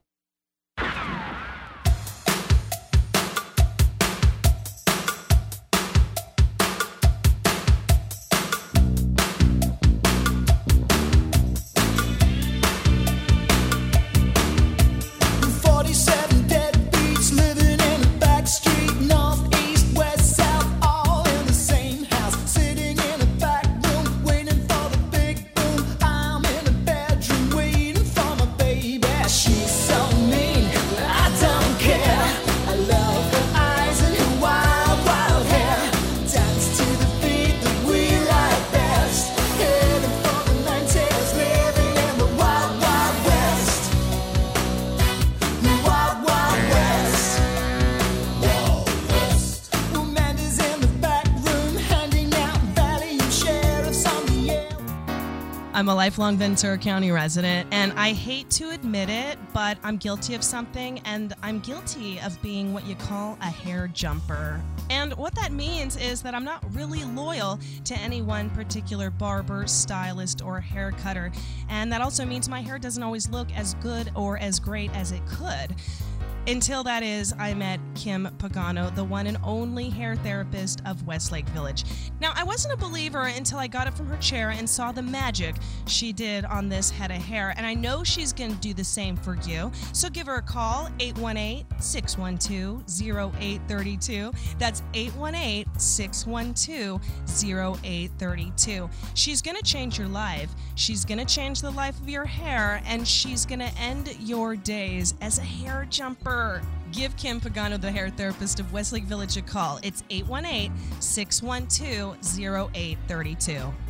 Speaker 14: I'm a lifelong Ventura County resident, and I hate to admit it, but I'm guilty of something, and I'm guilty of being what you call a hair jumper. And what that means is that I'm not really loyal to any one particular barber, stylist, or hair cutter, and that also means my hair doesn't always look as good or as great as it could. Until that is, I met Kim Pagano, the one and only hair therapist of Westlake Village. Now, I wasn't a believer until I got up from her chair and saw the magic she did on this head of hair, and I know she's going to do the same for you. So give her a call, eight one eight, six one two, zero eight three two. That's eight one eight, six one two, zero eight three two. She's going to change your life. She's going to change the life of your hair, and she's going to end your days as a hair jumper. Give Kim Pagano, the hair therapist of Westlake Village, a call. It's eight one eight, six one two, zero eight three two.